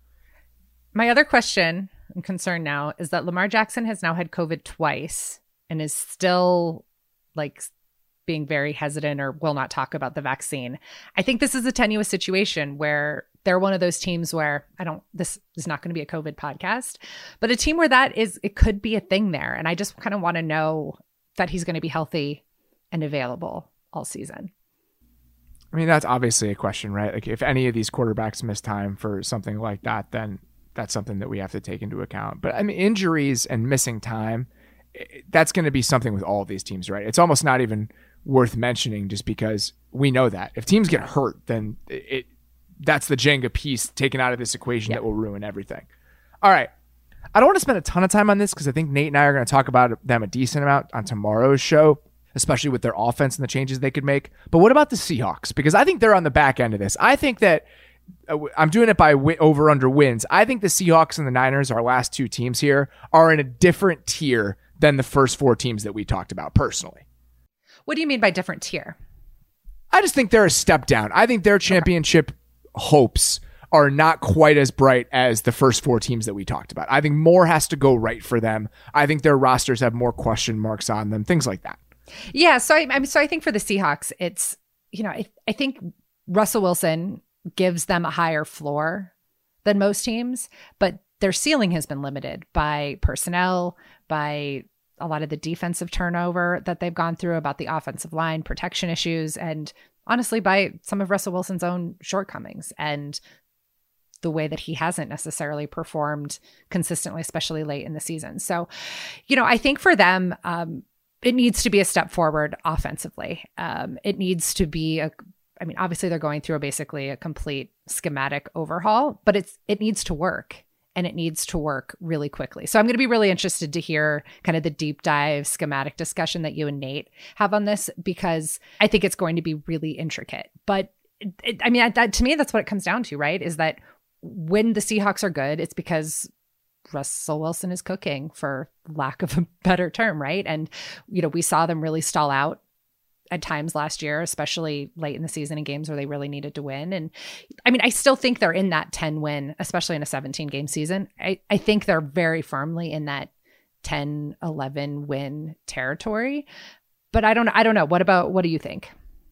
My other question and concern now is that Lamar Jackson has now had COVID twice and is still being very hesitant or will not talk about the vaccine. I think this is a tenuous situation where they're one of those teams where this is not going to be a COVID podcast, but a team where it could be a thing there. And I just kind of want to know that he's going to be healthy and available all season. I mean, that's obviously a question, right? Like if any of these quarterbacks miss time for something like that, then that's something that we have to take into account. But I mean, injuries and missing time, that's going to be something with all of these teams, right? It's almost not even worth mentioning just because we know that. If teams get hurt, then that's the Jenga piece taken out of this equation that will ruin everything. All right. I don't want to spend a ton of time on this because I think Nate and I are going to talk about them a decent amount on tomorrow's show, especially with their offense and the changes they could make. But what about the Seahawks? Because I think they're on the back end of this. I think that I'm doing it by over-under wins. I think the Seahawks and the Niners, our last 2 teams here, are in a different tier than the first 4 teams that we talked about personally. What do you mean by different tier? I just think they're a step down. I think their championship hopes are not quite as bright as the first 4 teams that we talked about. I think more has to go right for them. I think their rosters have more question marks on them, things like that. Yeah, so I think for the Seahawks, it's, I think Russell Wilson gives them a higher floor than most teams, but their ceiling has been limited by personnel, by a lot of the defensive turnover that they've gone through, about the offensive line protection issues, and honestly by some of Russell Wilson's own shortcomings. And the way that he hasn't necessarily performed consistently, especially late in the season. So, I think for them, it needs to be a step forward offensively. It needs to be obviously they're going through basically a complete schematic overhaul, but it needs to work. And it needs to work really quickly. So I'm going to be really interested to hear kind of the deep dive schematic discussion that you and Nate have on this, because I think it's going to be really intricate. But to me, that's what it comes down to, right? Is that when the Seahawks are good, it's because Russell Wilson is cooking, for lack of a better term, right? And, we saw them really stall out at times last year, especially late in the season in games where they really needed to win. And I still think they're in that 10 win, especially in a 17 game season. I think they're very firmly in that 10, 11 win territory, but I don't know. What do you think?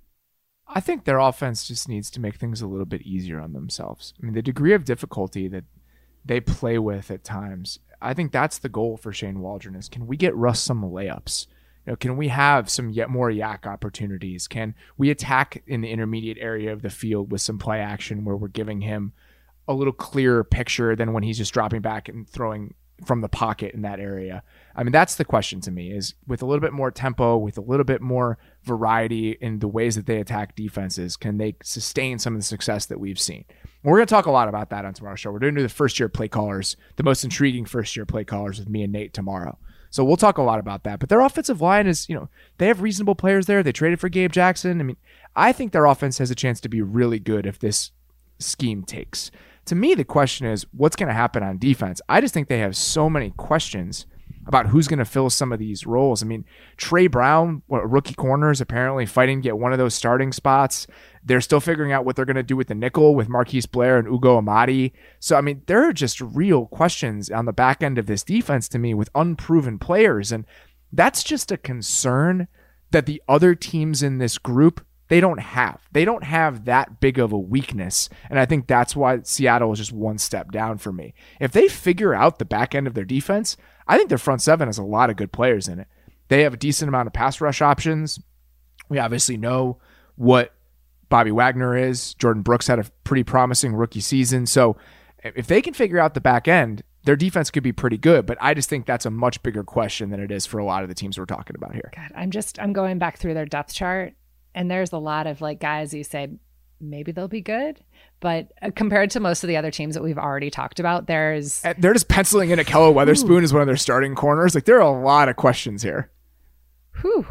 I think their offense just needs to make things a little bit easier on themselves. The degree of difficulty that they play with at times, I think that's the goal for Shane Waldron, is can we get Russ some layups? Can we have some yet more yak opportunities? Can we attack in the intermediate area of the field with some play action where we're giving him a little clearer picture than when he's just dropping back and throwing from the pocket in that area? That's the question to me, is with a little bit more tempo, with a little bit more variety in the ways that they attack defenses, can they sustain some of the success that we've seen? We're going to talk a lot about that on tomorrow's show. We're going to do the first-year play callers, the most intriguing first-year play callers with me and Nate tomorrow. So we'll talk a lot about that. But their offensive line is, they have reasonable players there. They traded for Gabe Jackson. I think their offense has a chance to be really good if this scheme takes. To me, the question is, what's going to happen on defense? I just think they have so many questions about who's going to fill some of these roles. Trey Brown, rookie corner, is apparently fighting to get one of those starting spots. They're still figuring out what they're going to do with the nickel with Marquise Blair and Ugo Amadi. So, there are just real questions on the back end of this defense to me with unproven players. And that's just a concern that the other teams in this group, they don't have. They don't have that big of a weakness. And I think that's why Seattle is just one step down for me. If they figure out the back end of their defense, I think their front seven has a lot of good players in it. They have a decent amount of pass rush options. We obviously know what Bobby Wagner is. Jordan Brooks had a pretty promising rookie season. So if they can figure out the back end, their defense could be pretty good. But I just think that's a much bigger question than it is for a lot of the teams we're talking about here. God, I'm going back through their depth chart, and there's a lot of guys you say maybe they'll be good, but compared to most of the other teams that we've already talked about, they're just penciling in Akello Weatherspoon as one of their starting corners. There are a lot of questions here. Whew.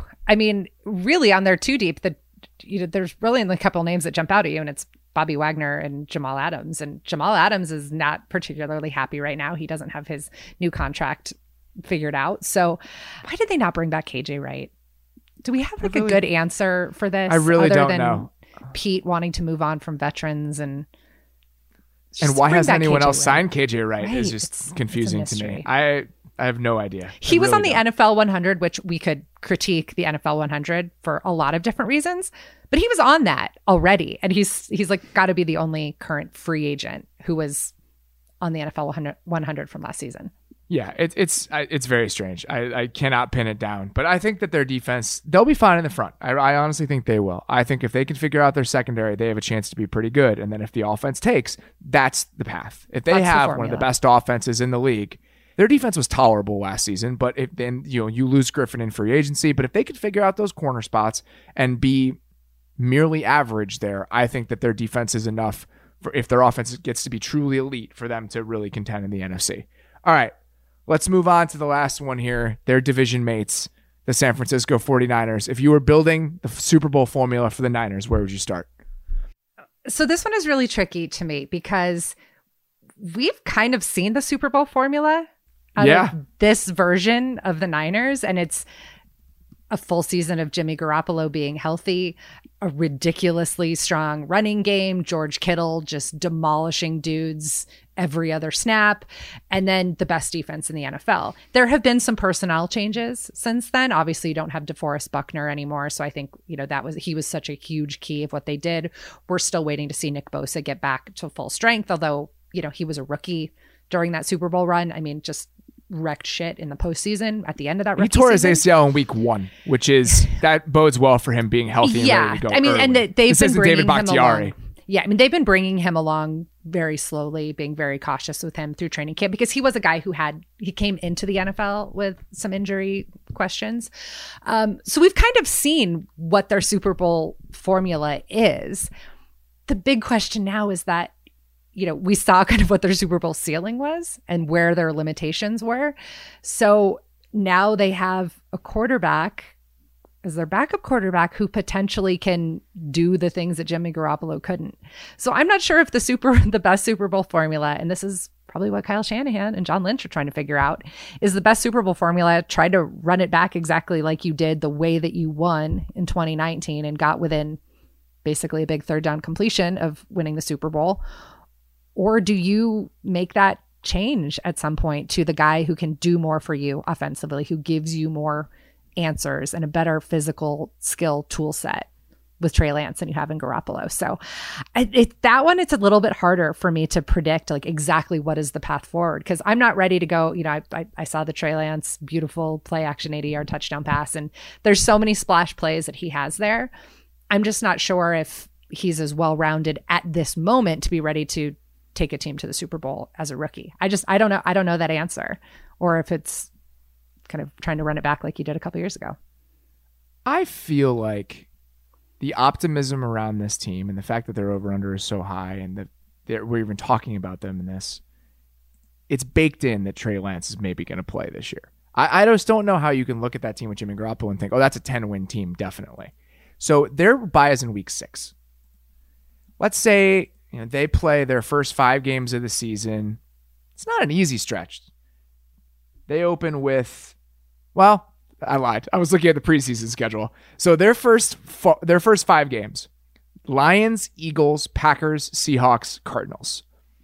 Really on their two deep, there's really only a couple names that jump out at you, and it's Bobby Wagner and Jamal Adams. And Jamal Adams is not particularly happy right now. He doesn't have his new contract figured out. So why did they not bring back KJ Wright? Do we have a good answer for this? I really other don't than know. Pete wanting to move on from veterans and why hasn't anyone else signed KJ Wright? Right is just confusing to me. I have no idea. He was on the NFL 100, which we could critique the NFL 100 for a lot of different reasons, but he was on that already, and he's got to be the only current free agent who was on the NFL 100 from last season. Yeah, it's very strange. I cannot pin it down, but I think that their defense, they'll be fine in the front. I honestly think they will. I think if they can figure out their secondary, they have a chance to be pretty good. And then if the offense takes, that's the path. If they have one of the best offenses in the league, their defense was tolerable last season, but then you lose Griffin in free agency. But if they could figure out those corner spots and be merely average there, I think that their defense is enough for, if their offense gets to be truly elite, for them to really contend in the NFC. All right. Let's move on to the last one here. Their division mates, the San Francisco 49ers. If you were building the Super Bowl formula for the Niners, where would you start? So this one is really tricky to me because we've kind of seen the Super Bowl formula out of this version of the Niners, and it's a full season of Jimmy Garoppolo being healthy, a ridiculously strong running game, George Kittle just demolishing dudes every other snap, and then the best defense in the NFL. There have been some personnel changes since then. Obviously, you don't have DeForest Buckner anymore, so I think he was such a huge key of what they did. We're still waiting to see Nick Bosa get back to full strength, although he was a rookie during that Super Bowl run. Just wrecked shit in the postseason at the end of that rookie season. He tore his ACL in week 1, which is that bodes well for him being healthy and ready to go. And they've been bringing him along. Yeah, I mean, they've been bringing him along very slowly, being very cautious with him through training camp because he was a guy who he came into the NFL with some injury questions. So we've kind of seen what their Super Bowl formula is. The big question now is that, we saw kind of what their Super Bowl ceiling was and where their limitations were. So now they have a quarterback as their backup quarterback who potentially can do the things that Jimmy Garoppolo couldn't. So I'm not sure if the best Super Bowl formula, and this is probably what Kyle Shanahan and John Lynch are trying to figure out, is the best Super Bowl formula. Try to run it back exactly like you did the way that you won in 2019 and got within basically a big third down completion of winning the Super Bowl. Or do you make that change at some point to the guy who can do more for you offensively, who gives you more answers and a better physical skill tool set with Trey Lance than you have in Garoppolo? So that one, it's a little bit harder for me to predict like exactly what is the path forward, because I'm not ready to go. I saw the Trey Lance beautiful play action 80-yard touchdown pass, and there's so many splash plays that he has there. I'm just not sure if he's as well-rounded at this moment to be ready to take a team to the Super Bowl as a rookie. I don't know. I don't know that answer, or if it's kind of trying to run it back like you did a couple years ago. I feel like the optimism around this team and the fact that their over-under is so high and that we're even talking about them in this, it's baked in that Trey Lance is maybe going to play this year. I just don't know how you can look at that team with Jimmy Garoppolo and think, oh, that's a 10-win team, definitely. So their bye is in week 6. Let's say they play their first 5 games of the season. It's not an easy stretch. They open with, well, I lied. I was looking at the preseason schedule. So their first 5 games: Lions, Eagles, Packers, Seahawks, Cardinals.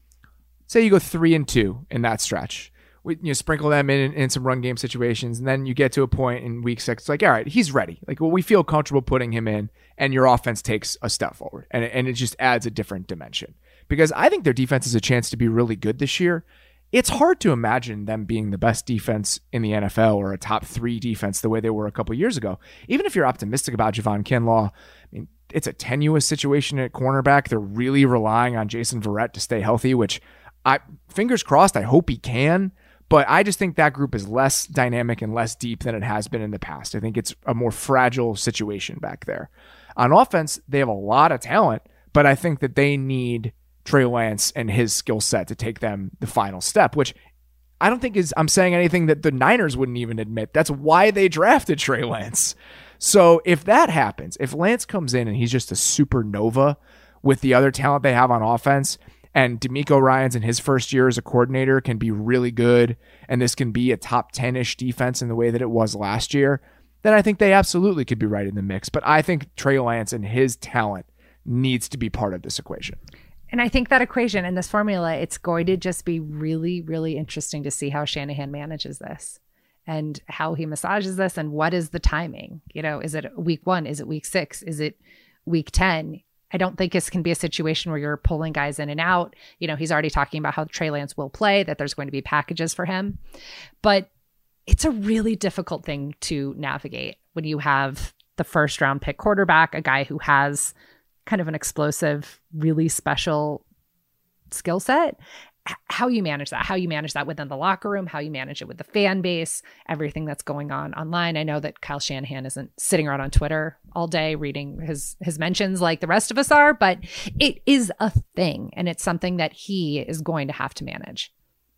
Say you go 3-2 in that stretch. You sprinkle them in some run game situations, and then you get to a point in week 6. It's like, all right, he's ready. Like, well, we feel comfortable putting him in, and your offense takes a step forward, and it just adds a different dimension. Because I think their defense has a chance to be really good this year. It's hard to imagine them being the best defense in the NFL or a top 3 defense the way they were a couple years ago. Even if you're optimistic about Javon Kinlaw, I mean, it's a tenuous situation at cornerback. They're really relying on Jason Verrett to stay healthy, which fingers crossed, I hope he can. But I just think that group is less dynamic and less deep than it has been in the past. I think it's a more fragile situation back there. On offense, they have a lot of talent, but I think that they need Trey Lance and his skill set to take them the final step, which I don't think I'm saying anything that the Niners wouldn't even admit. That's why they drafted Trey Lance. So if that happens, if Lance comes in and he's just a supernova with the other talent they have on offense, and DeMeco Ryans in his first year as a coordinator can be really good, and this can be a top 10-ish defense in the way that it was last year, then I think they absolutely could be right in the mix. But I think Trey Lance and his talent needs to be part of this equation. And I think that equation and this formula, it's going to just be really, really interesting to see how Shanahan manages this and how he massages this and what is the timing. Is it week 1? Is it week 6? Is it week 10? I don't think this can be a situation where you're pulling guys in and out. He's already talking about how Trey Lance will play, that there's going to be packages for him. But it's a really difficult thing to navigate when you have the first round pick quarterback, a guy who has kind of an explosive, really special skill set. How you manage that within the locker room, how you manage it with the fan base, everything that's going on online. I know that Kyle Shanahan isn't sitting around on Twitter all day reading his mentions like the rest of us are, but it is a thing, and it's something that he is going to have to manage.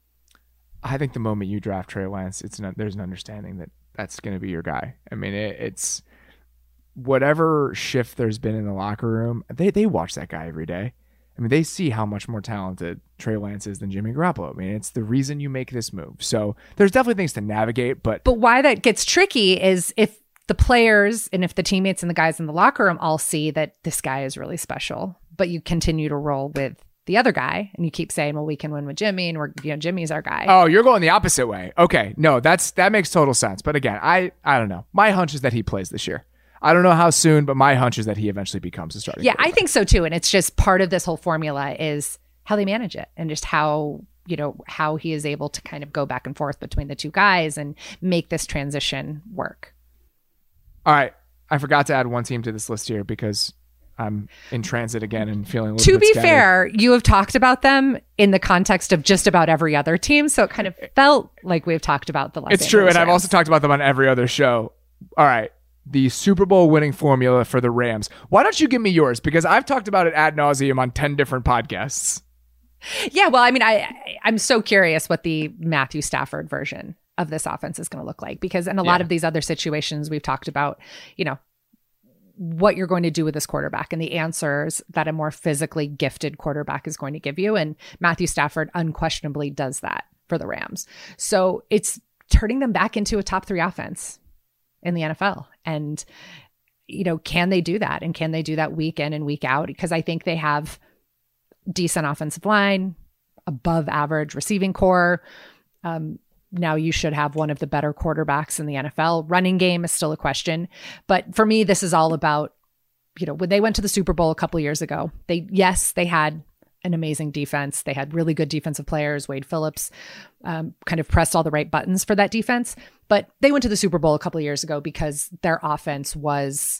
I think the moment you draft Trey Lance, there's an understanding that that's going to be your guy. I mean, it's whatever shift there's been in the locker room, they watch that guy every day. I mean, they see how much more talented Trey Lance is than Jimmy Garoppolo. I mean, it's the reason you make this move. So there's definitely things to navigate, but why that gets tricky is if the players and if the teammates and the guys in the locker room all see that this guy is really special, but you continue to roll with the other guy and you keep saying, well, we can win with Jimmy and Jimmy's our guy. Oh, you're going the opposite way. Okay. No, that makes total sense. But again, I don't know. My hunch is that he plays this year. I don't know how soon, but my hunch is that he eventually becomes a starting quarterback. I think so too. And it's just part of this whole formula is how they manage it and just how he is able to kind of go back and forth between the two guys and make this transition work. All right. I forgot to add one team to this list here because I'm in transit again and feeling a little To bit be scattered. fair, you have talked about them in the context of just about every other team, so it kind of felt like we've talked about the Los It's true, Angeles and I've Rams. also talked about them on every other show. All right, the Super Bowl winning formula for the Rams. Why don't you give me yours? Because I've talked about it ad nauseum on 10 different podcasts. Yeah, well, I mean, I'm so curious what the Matthew Stafford version of this offense is going to look like, because in a lot of these other situations we've talked about, what you're going to do with this quarterback and the answers that a more physically gifted quarterback is going to give you. And Matthew Stafford unquestionably does that for the Rams. So it's turning them back into a top 3 offense in the NFL. And, can they do that? And can they do that week in and week out? Because I think they have decent offensive line, above average receiving core. Now you should have one of the better quarterbacks in the NFL. Running game is still a question. But for me, this is all about, when they went to the Super Bowl a couple of years ago, they had an amazing defense. They had really good defensive players. Wade Phillips kind of pressed all the right buttons for that defense. But they went to the Super Bowl a couple of years ago because their offense was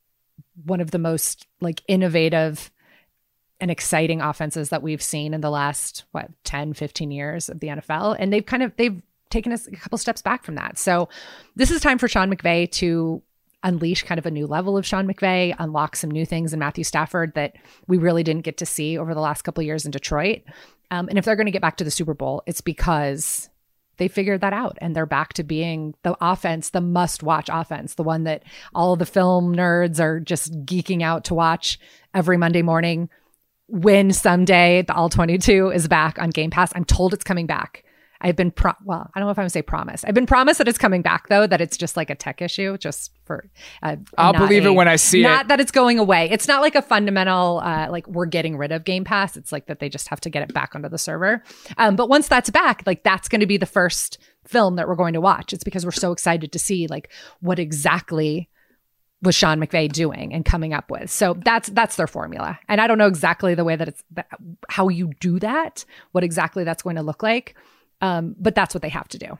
one of the most innovative and exciting offenses that we've seen in the last 10, 15 years of the NFL. And they've taken us a couple steps back from that. So this is time for Sean McVay to unleash kind of a new level of Sean McVay, unlock some new things in Matthew Stafford that we really didn't get to see over the last couple of years in Detroit. And if they're going to get back to the Super Bowl, it's because they figured that out and they're back to being the offense, the must-watch offense, the one that all of the film nerds are just geeking out to watch every Monday morning. When someday the All-22 is back on Game Pass, I'm told it's coming back. I've been, I don't know if I'm going to say promise. I've been promised that it's coming back, though, that it's just like a tech issue, just for. I'll believe it when I see it. Not that it's going away. It's not like a fundamental, we're getting rid of Game Pass. It's like that they just have to get it back onto the server. But once that's back, that's going to be the first film that we're going to watch. It's because we're so excited to see what exactly was Sean McVay doing and coming up with. So that's their formula. And I don't know exactly the way that how you do that, what exactly that's going to look like. But that's what they have to do.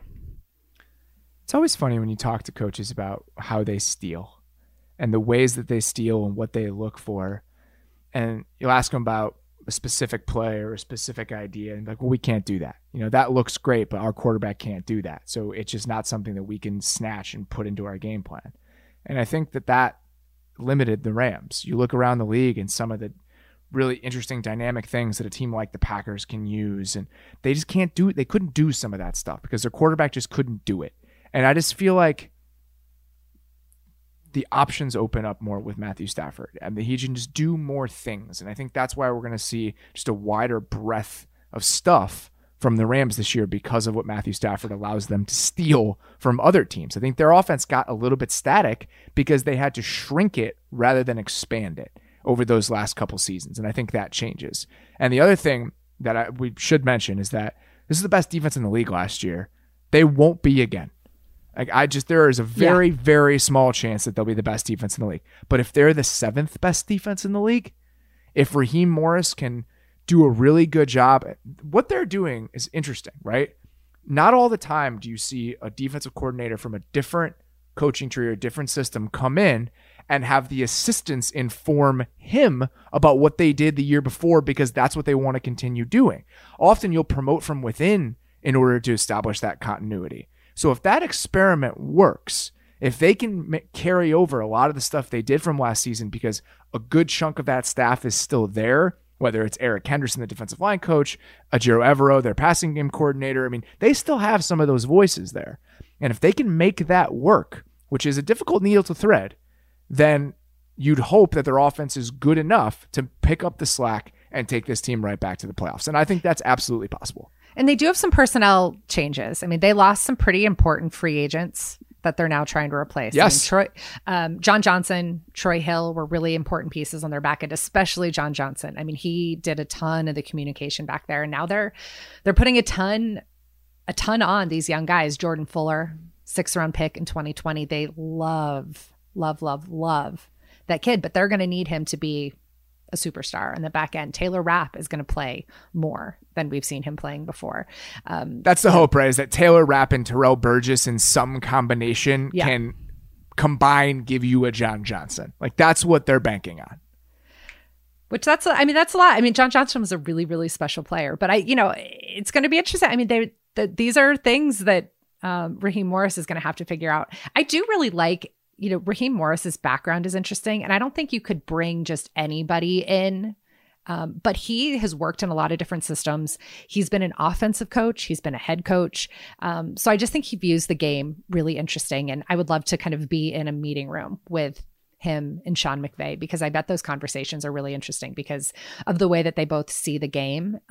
It's always funny when you talk to coaches about how they steal and the ways that they steal and what they look for. And you'll ask them about a specific play or a specific idea and we can't do that. That looks great, but our quarterback can't do that. So it's just not something that we can snatch and put into our game plan. And I think that limited the Rams. You look around the league and some of the really interesting dynamic things that a team like the Packers can use, and they just can't do it. They couldn't do some of that stuff because their quarterback just couldn't do it. And I just feel like the options open up more with Matthew Stafford and he can just do more things. And I think that's why we're going to see just a wider breadth of stuff from the Rams this year because of what Matthew Stafford allows them to steal from other teams. I think their offense got a little bit static because they had to shrink it rather than expand it over those last couple seasons. And I think that changes. And the other thing that we should mention is that this is the best defense in the league last year. They won't be again. There is a very, very small chance that they'll be the best defense in the league. But if they're the 7th best defense in the league, if Raheem Morris can do a really good job, what they're doing is interesting, right? Not all the time do you see a defensive coordinator from a different coaching tree or different system come in and have the assistants inform him about what they did the year before because that's what they want to continue doing. Often you'll promote from within in order to establish that continuity. So if that experiment works, if they can carry over a lot of the stuff they did from last season because a good chunk of that staff is still there, whether it's Eric Henderson, the defensive line coach, Ajiro Evero, their passing game coordinator, they still have some of those voices there. And if they can make that work, which is a difficult needle to thread, then you'd hope that their offense is good enough to pick up the slack and take this team right back to the playoffs. And I think that's absolutely possible. And they do have some personnel changes. They lost some pretty important free agents that they're now trying to replace. Yes. John Johnson, Troy Hill were really important pieces on their back end, especially John Johnson. He did a ton of the communication back there. And now they're putting a ton on these young guys. Jordan Fuller, 6th-round pick in 2020. They love that kid, but they're going to need him to be a superstar in the back end. Taylor Rapp is going to play more than we've seen him playing before. That's the hope, right? Is that Taylor Rapp and Terrell Burgess in some combination can combine, give you a John Johnson. That's what they're banking on. Which that's a lot. I mean, John Johnson was a really, really special player, but it's going to be interesting. I mean, these are things that Raheem Morris is going to have to figure out. I do really like, Raheem Morris's background is interesting, and I don't think you could bring just anybody in. But he has worked in a lot of different systems. He's been an offensive coach. He's been a head coach. So I just think he views the game really interesting. And I would love to kind of be in a meeting room with him and Sean McVay, because I bet those conversations are really interesting because of the way that they both see the game.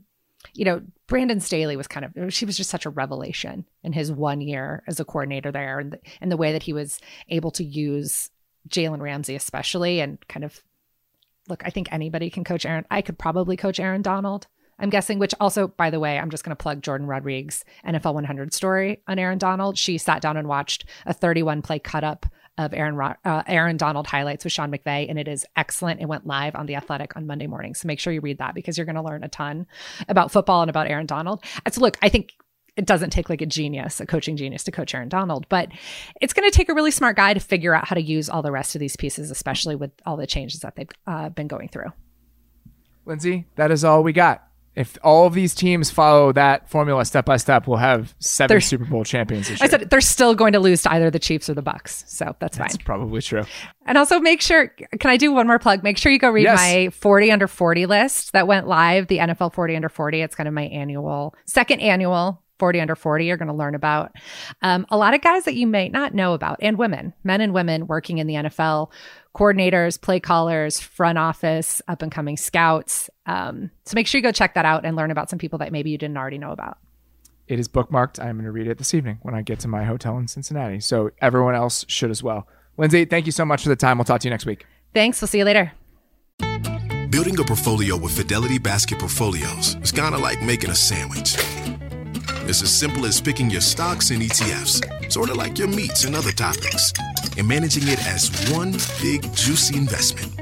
Brandon Staley she was just such a revelation in his 1 year as a coordinator there, and the way that he was able to use Jalen Ramsey especially, and kind of, look, I think anybody can coach Aaron. I could probably coach Aaron Donald, I'm guessing, which also, by the way, I'm just going to plug Jordan Rodriguez NFL 100 story on Aaron Donald. She sat down and watched a 31 play cut up of Aaron Donald highlights with Sean McVay, and it is excellent. It went live on The Athletic on Monday morning. So make sure you read that, because you're going to learn a ton about football and about Aaron Donald. So look, I think it doesn't take like a coaching genius to coach Aaron Donald, but it's going to take a really smart guy to figure out how to use all the rest of these pieces, especially with all the changes that they've been going through. Lindsay, that is all we got. If all of these teams follow that formula step by step, we'll have 7 Super Bowl champions this year. I said they're still going to lose to either the Chiefs or the Bucks, so that's fine. That's probably true. And also make sure, can I do one more plug? Make sure you go read my 40 under 40 list that went live, the NFL 40 under 40. It's kind of my second annual 40 under 40. You're going to learn about a lot of guys that you may not know about, and men and women working in the NFL, coordinators, play callers, front office, up and coming scouts. So make sure you go check that out and learn about some people that maybe you didn't already know about. It is bookmarked. I'm going to read it this evening when I get to my hotel in Cincinnati. So everyone else should as well. Lindsay, thank you so much for the time. We'll talk to you next week. Thanks. We'll see you later. Building a portfolio with Fidelity Basket Portfolios is kind of like making a sandwich. It's as simple as picking your stocks and ETFs, sort of like your meats and other toppings, and managing it as one big, juicy investment.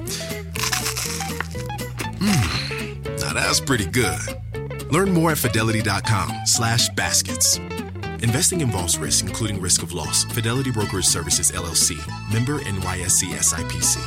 Now that's pretty good. Learn more at fidelity.com/baskets. Investing involves risk, including risk of loss. Fidelity Brokerage Services, LLC. Member NYSE SIPC.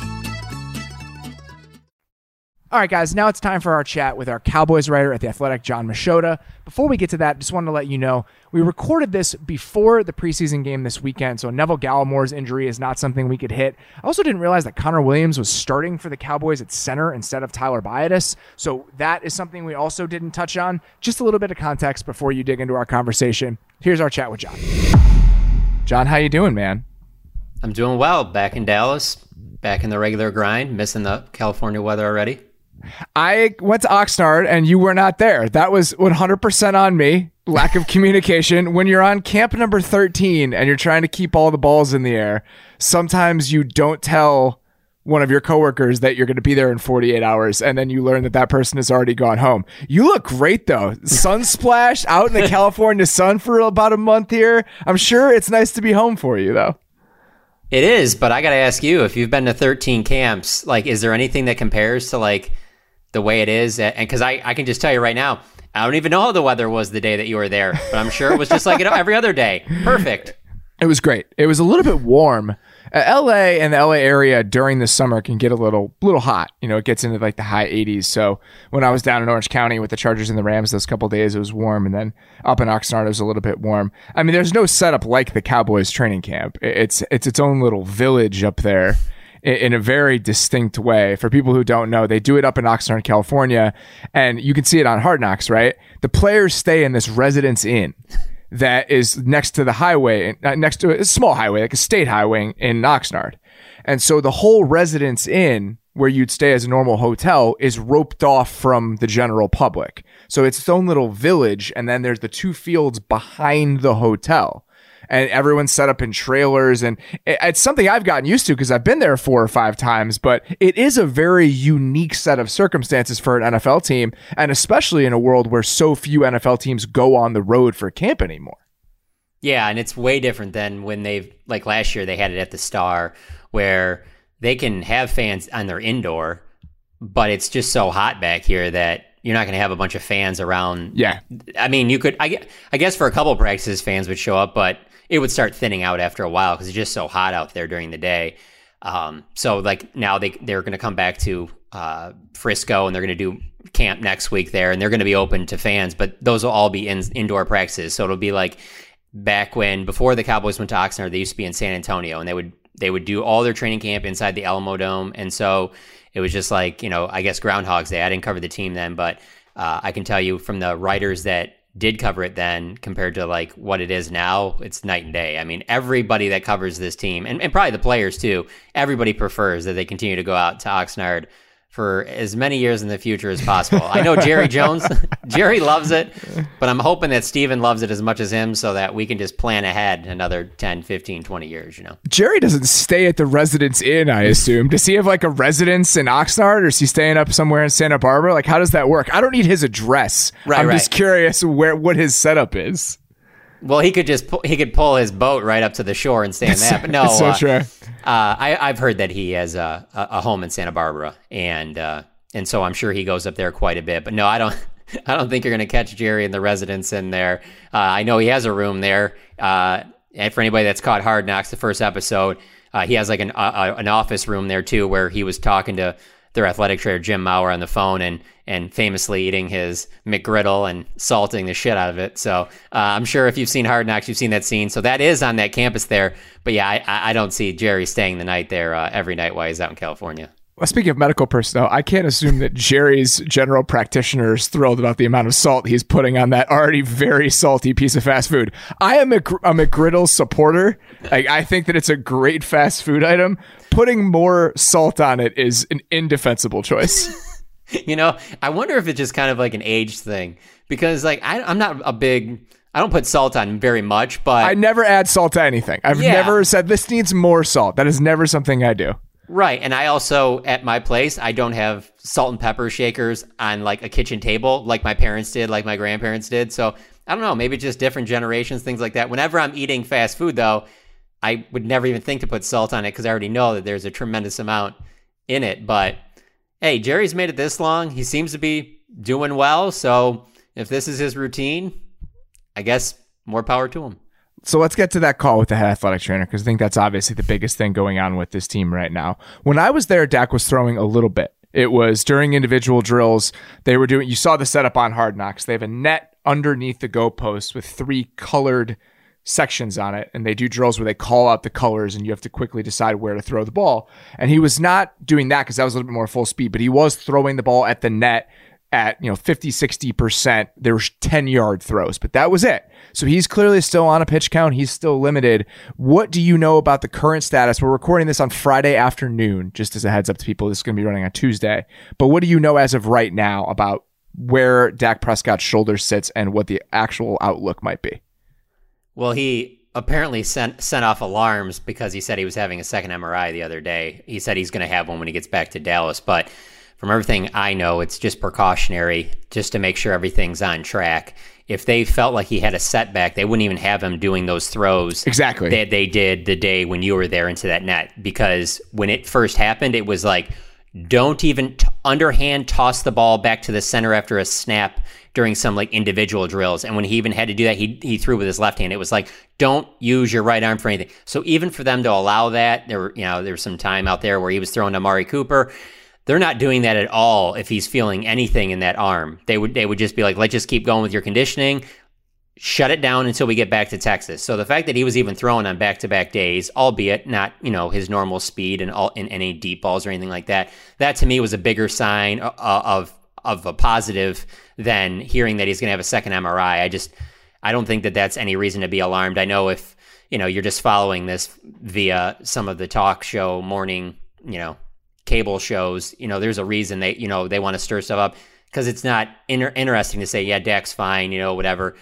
All right, guys, now it's time for our chat with our Cowboys writer at The Athletic, Jon Machota. Before we get to that, just wanted to let you know, we recorded this before the preseason game this weekend, so Neville Gallimore's injury is not something we could hit. I also didn't realize that Connor Williams was starting for the Cowboys at center instead of Tyler Biadasz, so that is something we also didn't touch on. Just a little bit of context before you dig into our conversation. Here's our chat with Jon. Jon, how you doing, man? I'm doing well. Back in Dallas, back in the regular grind, missing the California weather already. I went to Oxnard and you were not there. That was 100% on me. Lack of communication. When you're on camp number 13 and you're trying to keep all the balls in the air, sometimes you don't tell one of your coworkers that you're going to be there in 48 hours, and then you learn that person has already gone home. You look great, though. Sunsplash out in the California sun for about a month here. I'm sure it's nice to be home for you, though. It is, but I got to ask you, if you've been to 13 camps, is there anything that compares to, the way it is? And because I can just tell you right now, I don't even know how the weather was the day that you were there, but I'm sure it was just like every other day. Perfect. It was great. It was a little bit warm. LA and the LA area during the summer can get a little hot. It gets into the high 80s. So when I was down in Orange County with the Chargers and the Rams those couple of days, it was warm. And then up in Oxnard, it was a little bit warm. I mean, there's no setup like the Cowboys training camp. It's its own little village up there in a very distinct way. For people who don't know, they do it up in Oxnard, California, and you can see it on Hard Knocks, right? The players stay in this Residence Inn that is next to the highway, next to a small highway, like a state highway in Oxnard. And so the whole Residence Inn, where you'd stay as a normal hotel, is roped off from the general public. So it's its own little village, and then there's the 2 fields behind the hotel. And everyone's set up in trailers, and it's something I've gotten used to because I've been there 4 or 5 times, but it is a very unique set of circumstances for an NFL team, and especially in a world where so few NFL teams go on the road for camp anymore. Yeah, and it's way different than when last year they had it at the Star, where they can have fans on their indoor, but it's just so hot back here that you're not going to have a bunch of fans around. Yeah. I mean, you could, I guess for a couple of practices, fans would show up, but it would start thinning out after a while because it's just so hot out there during the day. So now they're going to come back to Frisco, and they're going to do camp next week there, and they're going to be open to fans, but those will all be indoor practices. So it'll be like back before the Cowboys went to Oxnard, they used to be in San Antonio, and they would do all their training camp inside the Alamo Dome. And so it was just like, I guess Groundhog's Day. I didn't cover the team then, but I can tell you from the writers that did cover it then compared to like what it is now, it's night and day. I mean, everybody that covers this team, and probably the players too, everybody prefers that they continue to go out to Oxnard for as many years in the future as possible. I know Jerry Jones, Jerry loves it, but I'm hoping that Steven loves it as much as him so that we can just plan ahead another 10, 15, 20 years, Jerry doesn't stay at the Residence Inn, I assume. Does he have like a residence in Oxnard, or is he staying up somewhere in Santa Barbara? Like, how does that work? I don't need his address. I'm just curious what his setup is. Well, he could pull his boat right up to the shore and stay in that. But no, so true. I've heard that he has a home in Santa Barbara, and so I'm sure he goes up there quite a bit. But no, I don't think you're going to catch Jerry in the residence in there. I know he has a room there. And for anybody that's caught Hard Knocks, the first episode, he has like an office room there too, where he was talking to their athletic trainer Jim Maurer on the phone and famously eating his McGriddle and salting the shit out of it. So I'm sure if you've seen Hard Knocks, you've seen that scene. So that is on that campus there. But yeah, I don't see Jerry staying the night there every night while he's out in California. Well, speaking of medical personnel, I can't assume that Jerry's general practitioner is thrilled about the amount of salt he's putting on that already very salty piece of fast food. I am a McGriddle supporter. I think that it's a great fast food item. Putting more salt on it is an indefensible choice. I wonder if it's just kind of like an age thing, because like I'm not I don't put salt on very much, but I never add salt to anything. I've never said this needs more salt. That is never something I do. Right. And I also, at my place, I don't have salt and pepper shakers on like a kitchen table like my parents did, like my grandparents did. So I don't know, maybe just different generations, things like that. Whenever I'm eating fast food, though, I would never even think to put salt on it because I already know that there's a tremendous amount in it. But hey, Jerry's made it this long. He seems to be doing well. So if this is his routine, I guess more power to him. So let's get to that call with the head athletic trainer, because I think that's obviously the biggest thing going on with this team right now. When I was there, Dak was throwing a little bit. It was during individual drills. They were doing, you saw the setup on Hard Knocks. They have a net underneath the goalpost with 3 colored sections on it, and they do drills where they call out the colors and you have to quickly decide where to throw the ball. And he was not doing that because that was a little bit more full speed, but he was throwing the ball at the net at 50-60%. There were 10-yard throws, but that was it. So he's clearly still on a pitch count. He's still limited. What do you know about the current status? We're recording this on Friday afternoon, just as a heads up to people. This is going to be running on Tuesday. But what do you know as of right now about where Dak Prescott's shoulder sits and what the actual outlook might be? Well, he apparently sent off alarms because he said he was having a second MRI the other day. He said he's going to have one when he gets back to Dallas, but from everything I know, it's just precautionary, just to make sure everything's on track. If they felt like he had a setback, they wouldn't even have him doing those throws exactly that they did the day when you were there into that net. Because when it first happened, it was like, don't even underhand toss the ball back to the center after a snap during some like individual drills. And when he even had to do that, he threw with his left hand. It was like, don't use your right arm for anything. So even for them to allow that, there was some time out there where he was throwing to Amari Cooper. They're not doing that at all if he's feeling anything in that arm. They would just be like, let's just keep going with your conditioning. Shut it down until we get back to Texas. So the fact that he was even throwing on back-to-back days, albeit not, his normal speed and all in any deep balls or anything like that, that to me was a bigger sign of a positive than hearing that he's going to have a second MRI. I don't think that that's any reason to be alarmed. I know if, you're just following this via some of the talk show morning, cable shows, there's a reason they want to stir stuff up, because it's not interesting to say, yeah, Dak's fine, whatever.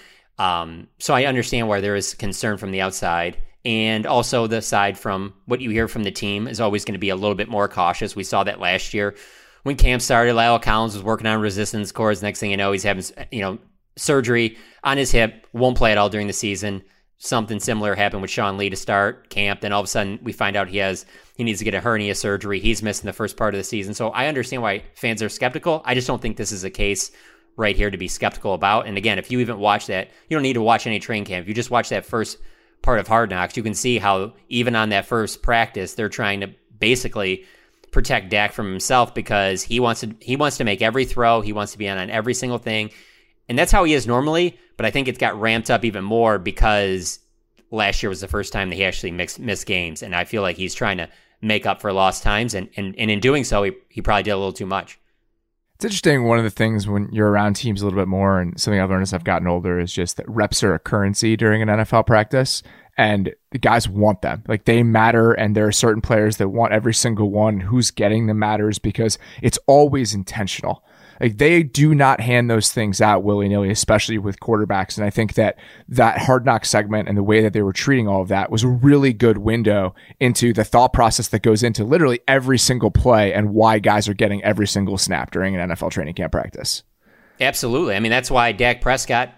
So I understand why there is concern from the outside, and also the side from what you hear from the team is always going to be a little bit more cautious. We saw that last year when camp started. Lyle Collins was working on resistance cords. Next thing you know, he's having, surgery on his hip, won't play at all during the season. Something similar happened with Sean Lee to start camp. Then all of a sudden we find out he needs to get a hernia surgery. He's missing the first part of the season. So I understand why fans are skeptical. I just don't think this is a case right here to be skeptical about. And again, if you even watch that, you don't need to watch any training camp. If you just watch that first part of Hard Knocks, you can see how even on that first practice, they're trying to basically protect Dak from himself because he wants to make every throw. He wants to be on every single thing. And that's how he is normally. But I think it's got ramped up even more because last year was the first time that he actually missed games. And I feel like he's trying to make up for lost times. And in doing so, he probably did a little too much. It's interesting. One of the things when you're around teams a little bit more, and something I've learned as I've gotten older, is just that reps are a currency during an NFL practice. And the guys want them. Like, they matter, and there are certain players that want every single one. Who's getting them matters because it's always intentional. Like, they do not hand those things out willy-nilly, especially with quarterbacks. And I think that Hard Knock segment and the way that they were treating all of that was a really good window into the thought process that goes into literally every single play and why guys are getting every single snap during an NFL training camp practice. Absolutely. I mean, that's why Dak Prescott,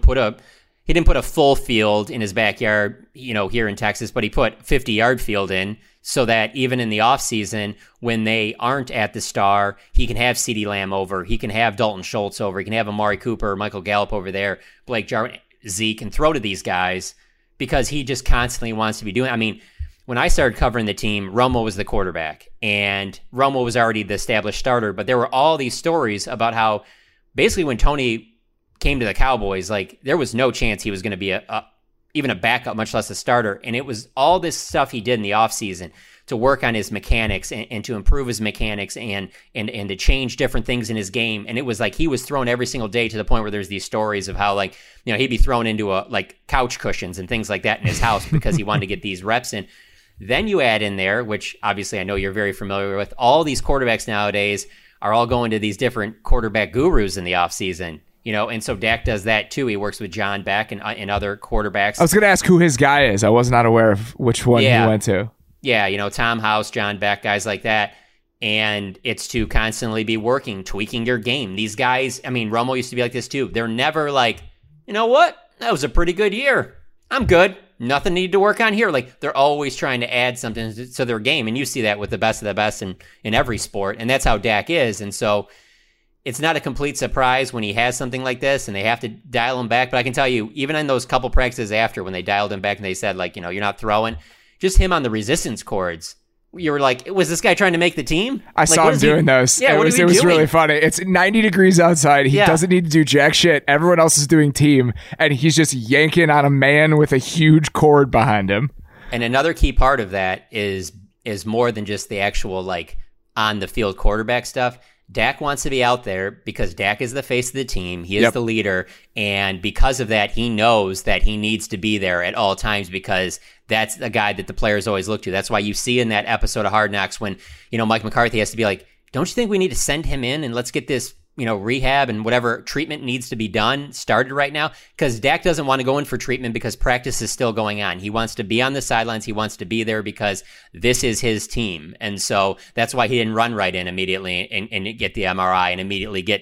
he didn't put a full field in his backyard, here in Texas, but he put 50-yard field in so that even in the offseason, when they aren't at the Star, he can have CeeDee Lamb over, he can have Dalton Schultz over, he can have Amari Cooper, Michael Gallup over there, Blake Jarwin, Zeke, and throw to these guys because he just constantly wants to be doing it. I mean, when I started covering the team, Romo was the quarterback, and Romo was already the established starter, but there were all these stories about how basically when Tony came to the Cowboys, like, there was no chance he was going to be even a backup, much less a starter. And it was all this stuff he did in the offseason to work on his mechanics and to improve his mechanics and to change different things in his game. And it was like he was thrown every single day to the point where there's these stories of how, he'd be thrown into couch cushions and things like that in his house because he wanted to get these reps in. Then you add in there, which obviously I know you're very familiar with, all these quarterbacks nowadays are all going to these different quarterback gurus in the offseason. And so Dak does that too. He works with John Beck and other quarterbacks. I was going to ask who his guy is. I was not aware of which one he went to. Yeah, Tom House, John Beck, guys like that. And it's to constantly be working, tweaking your game. These guys, I mean, Romo used to be like this too. They're never like, you know what? That was a pretty good year. I'm good. Nothing needed to work on here. Like, they're always trying to add something to their game. And you see that with the best of the best in every sport. And that's how Dak is. And so it's not a complete surprise when he has something like this and they have to dial him back. But I can tell you, even in those couple practices after, when they dialed him back and they said, you're not throwing, just him on the resistance cords, you were like, was this guy trying to make the team? I saw him doing those. Yeah, it was really funny. It's 90 degrees outside. He doesn't need to do jack shit. Everyone else is doing team, and he's just yanking on a man with a huge cord behind him. And another key part of that is more than just the actual on the field quarterback stuff. Dak wants to be out there because Dak is the face of the team. He is the leader. And because of that, he knows that he needs to be there at all times because that's the guy that the players always look to. That's why you see in that episode of Hard Knocks when, Mike McCarthy has to be like, don't you think we need to send him in and let's get this, rehab and whatever treatment needs to be done started right now? Because Dak doesn't want to go in for treatment because practice is still going on. He wants to be on the sidelines. He wants to be there because this is his team. And so that's why he didn't run right in immediately and get the MRI and immediately get,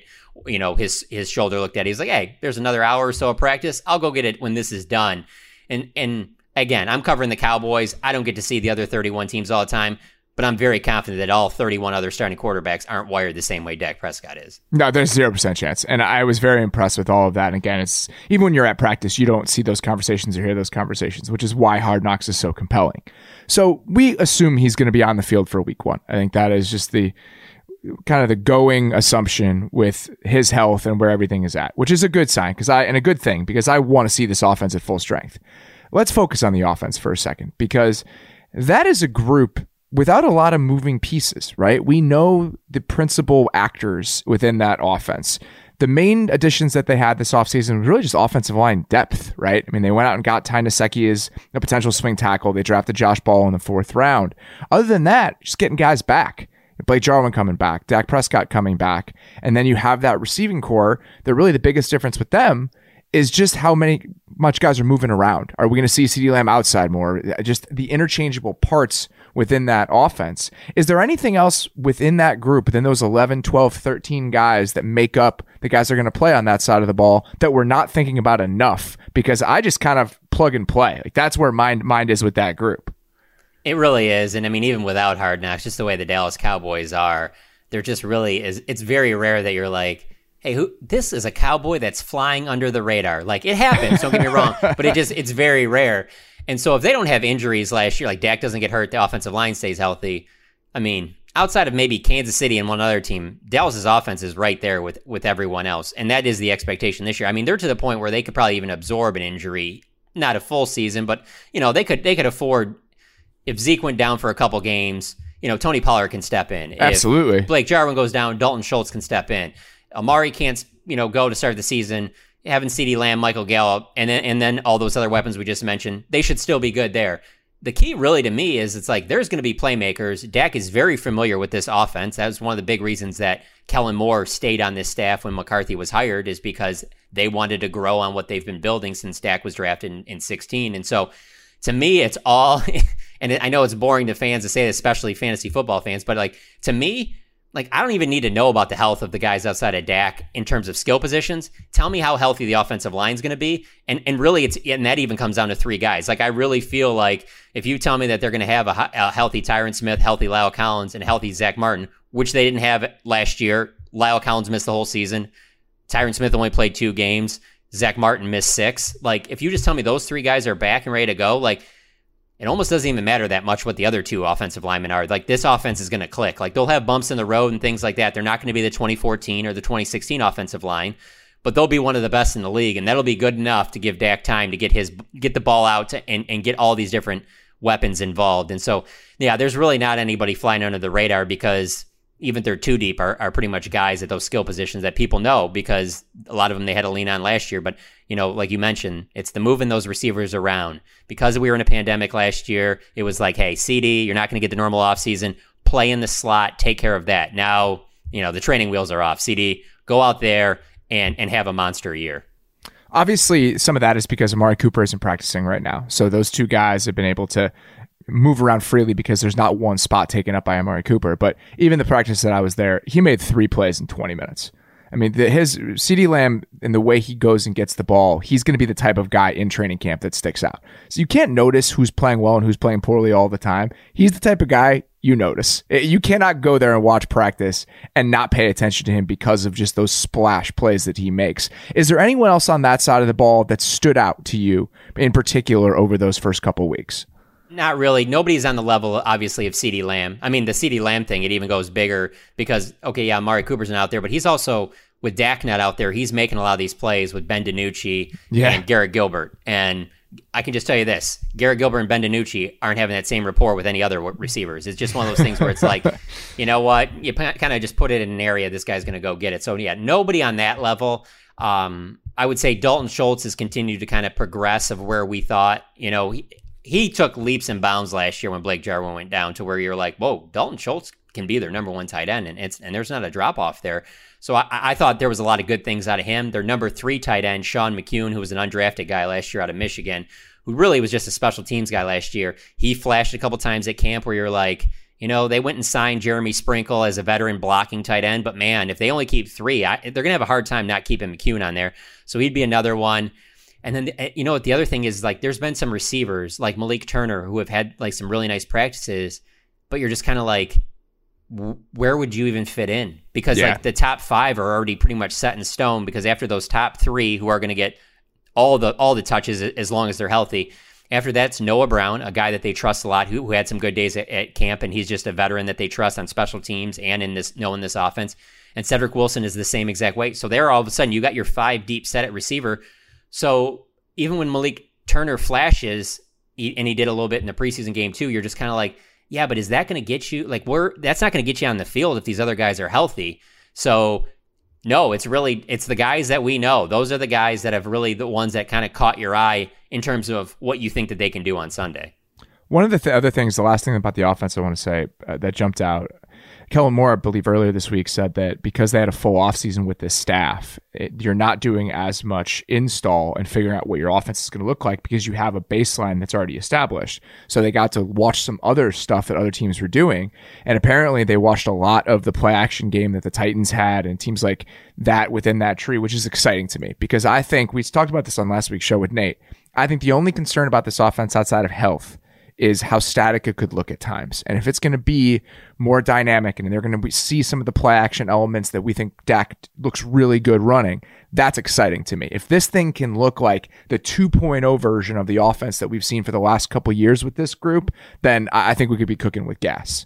his shoulder looked at. He's like, hey, there's another hour or so of practice. I'll go get it when this is done. And again, I'm covering the Cowboys. I don't get to see the other 31 teams all the time. But I'm very confident that all 31 other starting quarterbacks aren't wired the same way Dak Prescott is. No, there's 0% chance. And I was very impressed with all of that. And again, it's even when you're at practice, you don't see those conversations or hear those conversations, which is why Hard Knocks is so compelling. So we assume he's going to be on the field for week 1. I think that is just the kind of the going assumption with his health and where everything is at, which is a good sign and a good thing because I want to see this offense at full strength. Let's focus on the offense for a second because that is a group without a lot of moving pieces, right? We know the principal actors within that offense. The main additions that they had this offseason was really just offensive line depth, right? I mean, they went out and got Ty Nsekhe as a potential swing tackle. They drafted Josh Ball in the 4th round. Other than that, just getting guys back. Blake Jarwin coming back, Dak Prescott coming back. And then you have that receiving core that really the biggest difference with them is just how much guys are moving around. Are we going to see CeeDee Lamb outside more? Just the interchangeable parts within that offense. Is there anything else within that group, within those 11, 12, 13 guys that make up the guys that are going to play on that side of the ball that we're not thinking about enough? Because I just kind of plug and play. That's where mind is with that group. It really is. And I mean, even without Hard Knocks, just the way the Dallas Cowboys are, there just really is. It's very rare that you're like, hey, this is a Cowboy that's flying under the radar. It happens, don't get me wrong, but it's very rare. And so if they don't have injuries last year, like Dak doesn't get hurt, the offensive line stays healthy, I mean, outside of maybe Kansas City and one other team, Dallas's offense is right there with everyone else. And that is the expectation this year. I mean, they're to the point where they could probably even absorb an injury, not a full season, but, they could afford, if Zeke went down for a couple games, Tony Pollard can step in. Absolutely. If Blake Jarwin goes down, Dalton Schultz can step in. Amari can't, go to start the season. Having CeeDee Lamb, Michael Gallup, and then all those other weapons we just mentioned, they should still be good there. The key really to me is it's like there's going to be playmakers. Dak is very familiar with this offense. That was one of the big reasons that Kellen Moore stayed on this staff when McCarthy was hired, is because they wanted to grow on what they've been building since Dak was drafted in 2016. And so to me, it's all, and I know it's boring to fans to say this, especially fantasy football fans, but like to me, like, I don't even need to know about the health of the guys outside of Dak in terms of skill positions. Tell me how healthy the offensive line is going to be. And really, and that even comes down to 3 guys. Like, I really feel like if you tell me that they're going to have a healthy Tyron Smith, healthy Lyle Collins, and healthy Zach Martin, which they didn't have last year. Lyle Collins missed the whole season. Tyron Smith only played 2 games. Zach Martin missed 6. Like, if you just tell me those 3 guys are back and ready to go, like, it almost doesn't even matter that much what the other 2 offensive linemen are. Like, this offense is going to click. Like, they'll have bumps in the road and things like that. They're not going to be the 2014 or the 2016 offensive line, but they'll be one of the best in the league, and that'll be good enough to give Dak time to get the ball out and get all these different weapons involved. And so, yeah, there's really not anybody flying under the radar, because even if they're 2 deep are pretty much guys at those skill positions that people know, because a lot of them they had to lean on last year. But, like you mentioned, it's the moving those receivers around. Because we were in a pandemic last year, it was like, hey, CD, you're not going to get the normal offseason. Play in the slot, take care of that. Now, the training wheels are off. CD, go out there and have a monster year. Obviously, some of that is because Amari Cooper isn't practicing right now. So those 2 guys have been able to move around freely because there's not one spot taken up by Amari Cooper. But even the practice that I was there, he made 3 plays in 20 minutes. I mean, his CeeDee Lamb and the way he goes and gets the ball, he's going to be the type of guy in training camp that sticks out. So you can't notice who's playing well and who's playing poorly all the time. He's the type of guy you notice. You cannot go there and watch practice and not pay attention to him because of just those splash plays that he makes. Is there anyone else on that side of the ball that stood out to you in particular over those first couple weeks? Not really. Nobody's on the level, obviously, of CeeDee Lamb. I mean, the CeeDee Lamb thing, it even goes bigger because, okay, yeah, Amari Cooper's not out there, but he's also, with Dak not out there, he's making a lot of these plays with Ben DiNucci and Garrett Gilbert. And I can just tell you this, Garrett Gilbert and Ben DiNucci aren't having that same rapport with any other receivers. It's just one of those things where it's like, you know what? You kind of just put it in an area, this guy's going to go get it. So, yeah, nobody on that level. I would say Dalton Schultz has continued to kind of progress of where we thought, he took leaps and bounds last year when Blake Jarwin went down to where you're like, whoa, Dalton Schultz can be their number 1 tight end, and there's not a drop off there. So I thought there was a lot of good things out of him. Their number 3 tight end, Sean McCune, who was an undrafted guy last year out of Michigan, who really was just a special teams guy last year. He flashed a couple times at camp where you're like, they went and signed Jeremy Sprinkle as a veteran blocking tight end, but man, if they only keep 3, they're going to have a hard time not keeping McCune on there. So he'd be another one. And then, what the other thing is, like, there's been some receivers like Malik Turner who have had like some really nice practices, but you're just kind of like, where would you even fit in? Because like the top 5 are already pretty much set in stone, because after those top 3 who are going to get all the touches as long as they're healthy, after that's Noah Brown, a guy that they trust a lot, who had some good days at camp, and he's just a veteran that they trust on special teams and in this offense. And Cedric Wilson is the same exact way. So there, all of a sudden, you got your 5 deep set at receiver. So even when Malik Turner flashes, and he did a little bit in the preseason game too, you're just kind of like, yeah, but is that going to get you? Like, that's not going to get you on the field if these other guys are healthy. So no, it's the guys that we know. Those are the guys that have really the ones that kind of caught your eye in terms of what you think that they can do on Sunday. One of the other things, the last thing about the offense I want to say that jumped out, Kellen Moore, I believe earlier this week, said that because they had a full offseason with this staff, you're not doing as much install and figuring out what your offense is going to look like because you have a baseline that's already established. So they got to watch some other stuff that other teams were doing. And apparently they watched a lot of the play action game that the Titans had and teams like that within that tree, which is exciting to me because I think we talked about this on last week's show with Nate. I think the only concern about this offense outside of health is how static it could look at times. And if it's going to be more dynamic and they're going to see some of the play action elements that we think Dak looks really good running, that's exciting to me. If this thing can look like the 2.0 version of the offense that we've seen for the last couple of years with this group, then I think we could be cooking with gas.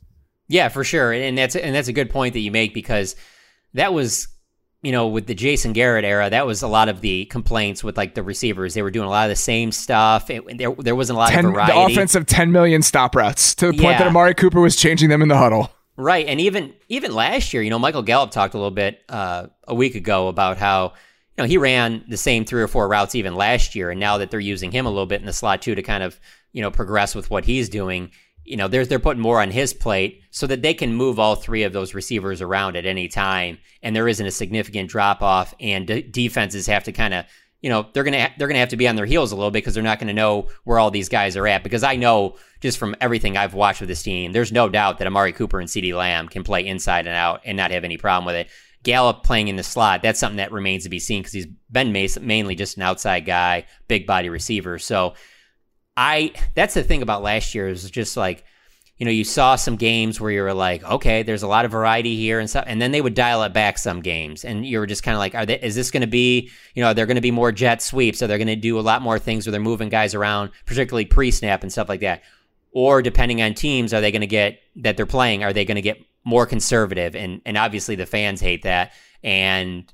Yeah, for sure. And that's a good point that you make, because that was, with the Jason Garrett era, that was a lot of the complaints with like the receivers. They were doing a lot of the same stuff. There wasn't a lot of variety. The offense of 10 million stop routes to the point that Amari Cooper was changing them in the huddle. Right. And even last year, Michael Gallup talked a little bit a week ago about how, he ran the same 3 or 4 routes even last year. And now that they're using him a little bit in the slot too, to kind of, progress with what he's doing, they're putting more on his plate so that they can move all 3 of those receivers around at any time, and there isn't a significant drop off. And defenses have to kind of, they're gonna have to be on their heels a little bit, because they're not going to know where all these guys are at. Because I know just from everything I've watched with this team, there's no doubt that Amari Cooper and CeeDee Lamb can play inside and out and not have any problem with it. Gallup playing in the slot, that's something that remains to be seen, because he's been mainly just an outside guy, big body receiver. So that's the thing about last year, is just like, you saw some games where you were like, okay, there's a lot of variety here and stuff, and then they would dial it back some games, and you were just kind of like, is this going to be, are there going to be more jet sweeps? Are they going to do a lot more things where they're moving guys around, particularly pre-snap and stuff like that? Or depending on teams, are they going to get that they're playing? Are they going to get more conservative? And obviously the fans hate that, and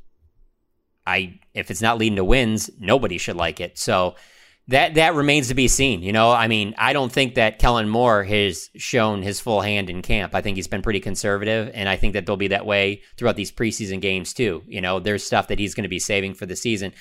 if it's not leading to wins, nobody should like it. So that remains to be seen. I don't think that Kellen Moore has shown his full hand in camp. I think he's been pretty conservative, and I think that they'll be that way throughout these preseason games too. There's stuff that he's going to be saving for the season.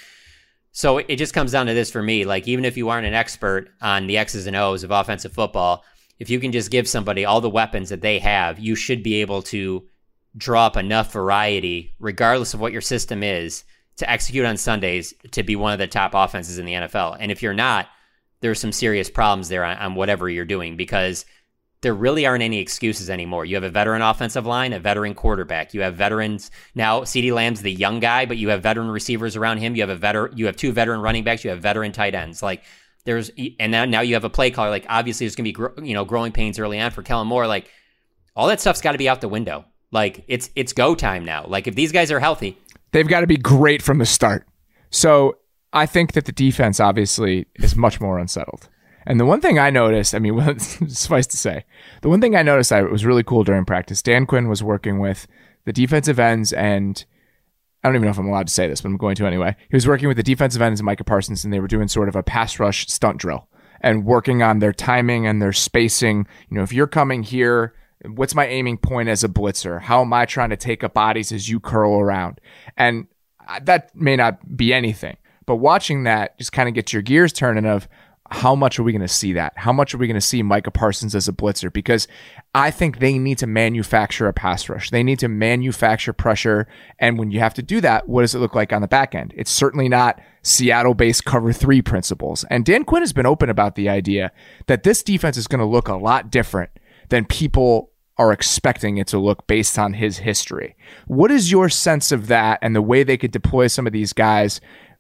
So it just comes down to this for me. Like, even if you aren't an expert on the X's and O's of offensive football, if you can just give somebody all the weapons that they have, you should be able to draw up enough variety, regardless of what your system is, to execute on Sundays to be one of the top offenses in the NFL. And if you're not, there's some serious problems there on whatever you're doing, because there really aren't any excuses anymore. You have a veteran offensive line, a veteran quarterback. You have veterans. Now, CeeDee Lamb's the young guy, but you have veteran receivers around him. You have 2 veteran running backs. You have veteran tight ends. Like, and now you have a play caller. Like, obviously there's going to be, growing pains early on for Kellen Moore. Like, all that stuff's got to be out the window. Like, it's go time now. Like, if these guys are healthy, they've got to be great from the start. So I think that the defense obviously is much more unsettled. And the one thing I noticed, suffice to say, the one thing I noticed that was really cool during practice, Dan Quinn was working with the defensive ends, and I don't even know if I'm allowed to say this, but I'm going to anyway. He was working with the defensive ends and Micah Parsons, and they were doing sort of a pass rush stunt drill and working on their timing and their spacing. If you're coming here, what's my aiming point as a blitzer? How am I trying to take up bodies as you curl around? And that may not be anything, but watching that just kind of gets your gears turning of, how much are we going to see that? How much are we going to see Micah Parsons as a blitzer? Because I think they need to manufacture a pass rush. They need to manufacture pressure. And when you have to do that, what does it look like on the back end? It's certainly not Seattle-based cover 3 principles. And Dan Quinn has been open about the idea that this defense is going to look a lot different than people are expecting it to look based on his history. What is your sense of that and the way they could deploy some of these guys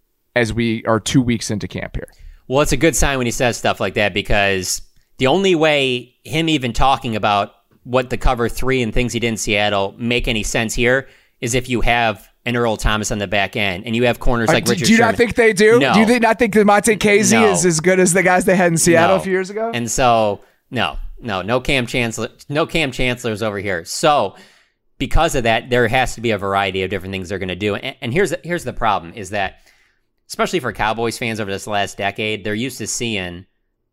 as we are 2 weeks into camp here? Well, it's a good sign when he says stuff like that, because the only way him even talking about what the cover 3 and things he did in Seattle make any sense here is if you have an Earl Thomas on the back end and you have corners like Richard Sherman. Do you not think they do? No. Do you not think that Monte Casey is as good as the guys they had in Seattle a few years ago? And so, no Cam Chancellors over here. So because of that, there has to be a variety of different things they're going to do. And here's the problem, is that especially for Cowboys fans over this last decade, they're used to seeing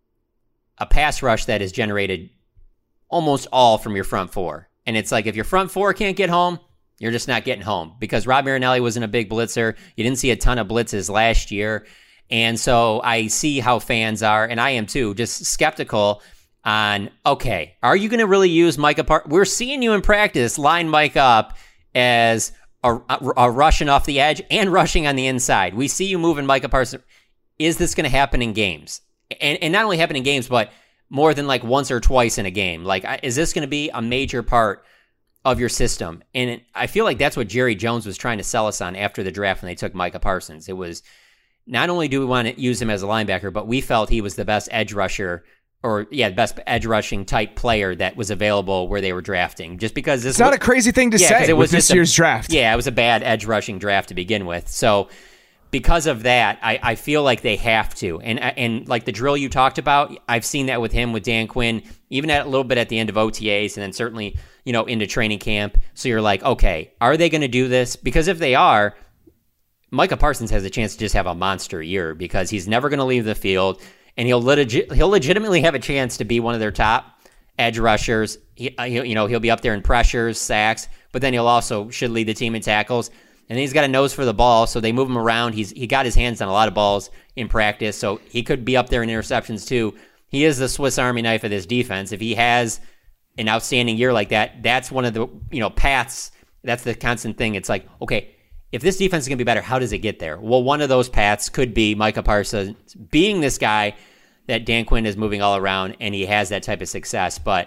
a pass rush that is generated almost all from your front 4. And it's like, if your front 4 can't get home, you're just not getting home, because Rob Marinelli wasn't a big blitzer. You didn't see a ton of blitzes last year. And so I see how fans are, and I am too, just skeptical on, okay, are you going to really use Micah Parsons? We're seeing you in practice line Mike up as a rushing off the edge and rushing on the inside. We see you moving Micah Parsons. Is this going to happen in games? And not only happen in games, but more than like once or twice in a game. Like, is this going to be a major part of your system? And I feel like that's what Jerry Jones was trying to sell us on after the draft when they took Micah Parsons. It was, not only do we want to use him as a linebacker, but we felt he was the best edge rusher, or best edge rushing type player that was available where they were drafting. Just because this it's not a crazy thing to say it was with this year's draft. Yeah, it was a bad edge rushing draft to begin with. So because of that, I feel like they have to. And like the drill you talked about, I've seen that with him, with Dan Quinn, even a little bit at the end of OTAs, and then certainly, into training camp. So you're like, okay, are they going to do this? Because if they are, Micah Parsons has a chance to just have a monster year, because he's never going to leave the field, and he'll legitimately have a chance to be one of their top edge rushers. He'll be up there in pressures, sacks, but then should lead the team in tackles. And then he's got a nose for the ball, so they move him around. He got his hands on a lot of balls in practice, so he could be up there in interceptions too. He is the Swiss Army knife of this defense. If he has an outstanding year like that, that's one of the paths. That's the constant thing. It's like, okay, if this defense is going to be better, how does it get there? Well, one of those paths could be Micah Parsons being this guy that Dan Quinn is moving all around, and he has that type of success. But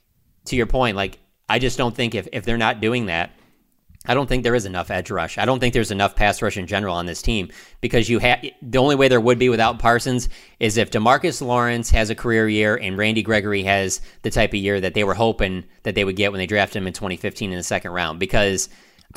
to your point, like, I just don't think if they're not doing that, I don't think there is enough edge rush. I don't think there's enough pass rush in general on this team, because the only way there would be without Parsons is if DeMarcus Lawrence has a career year and Randy Gregory has the type of year that they were hoping that they would get when they drafted him in 2015 in the second round. Because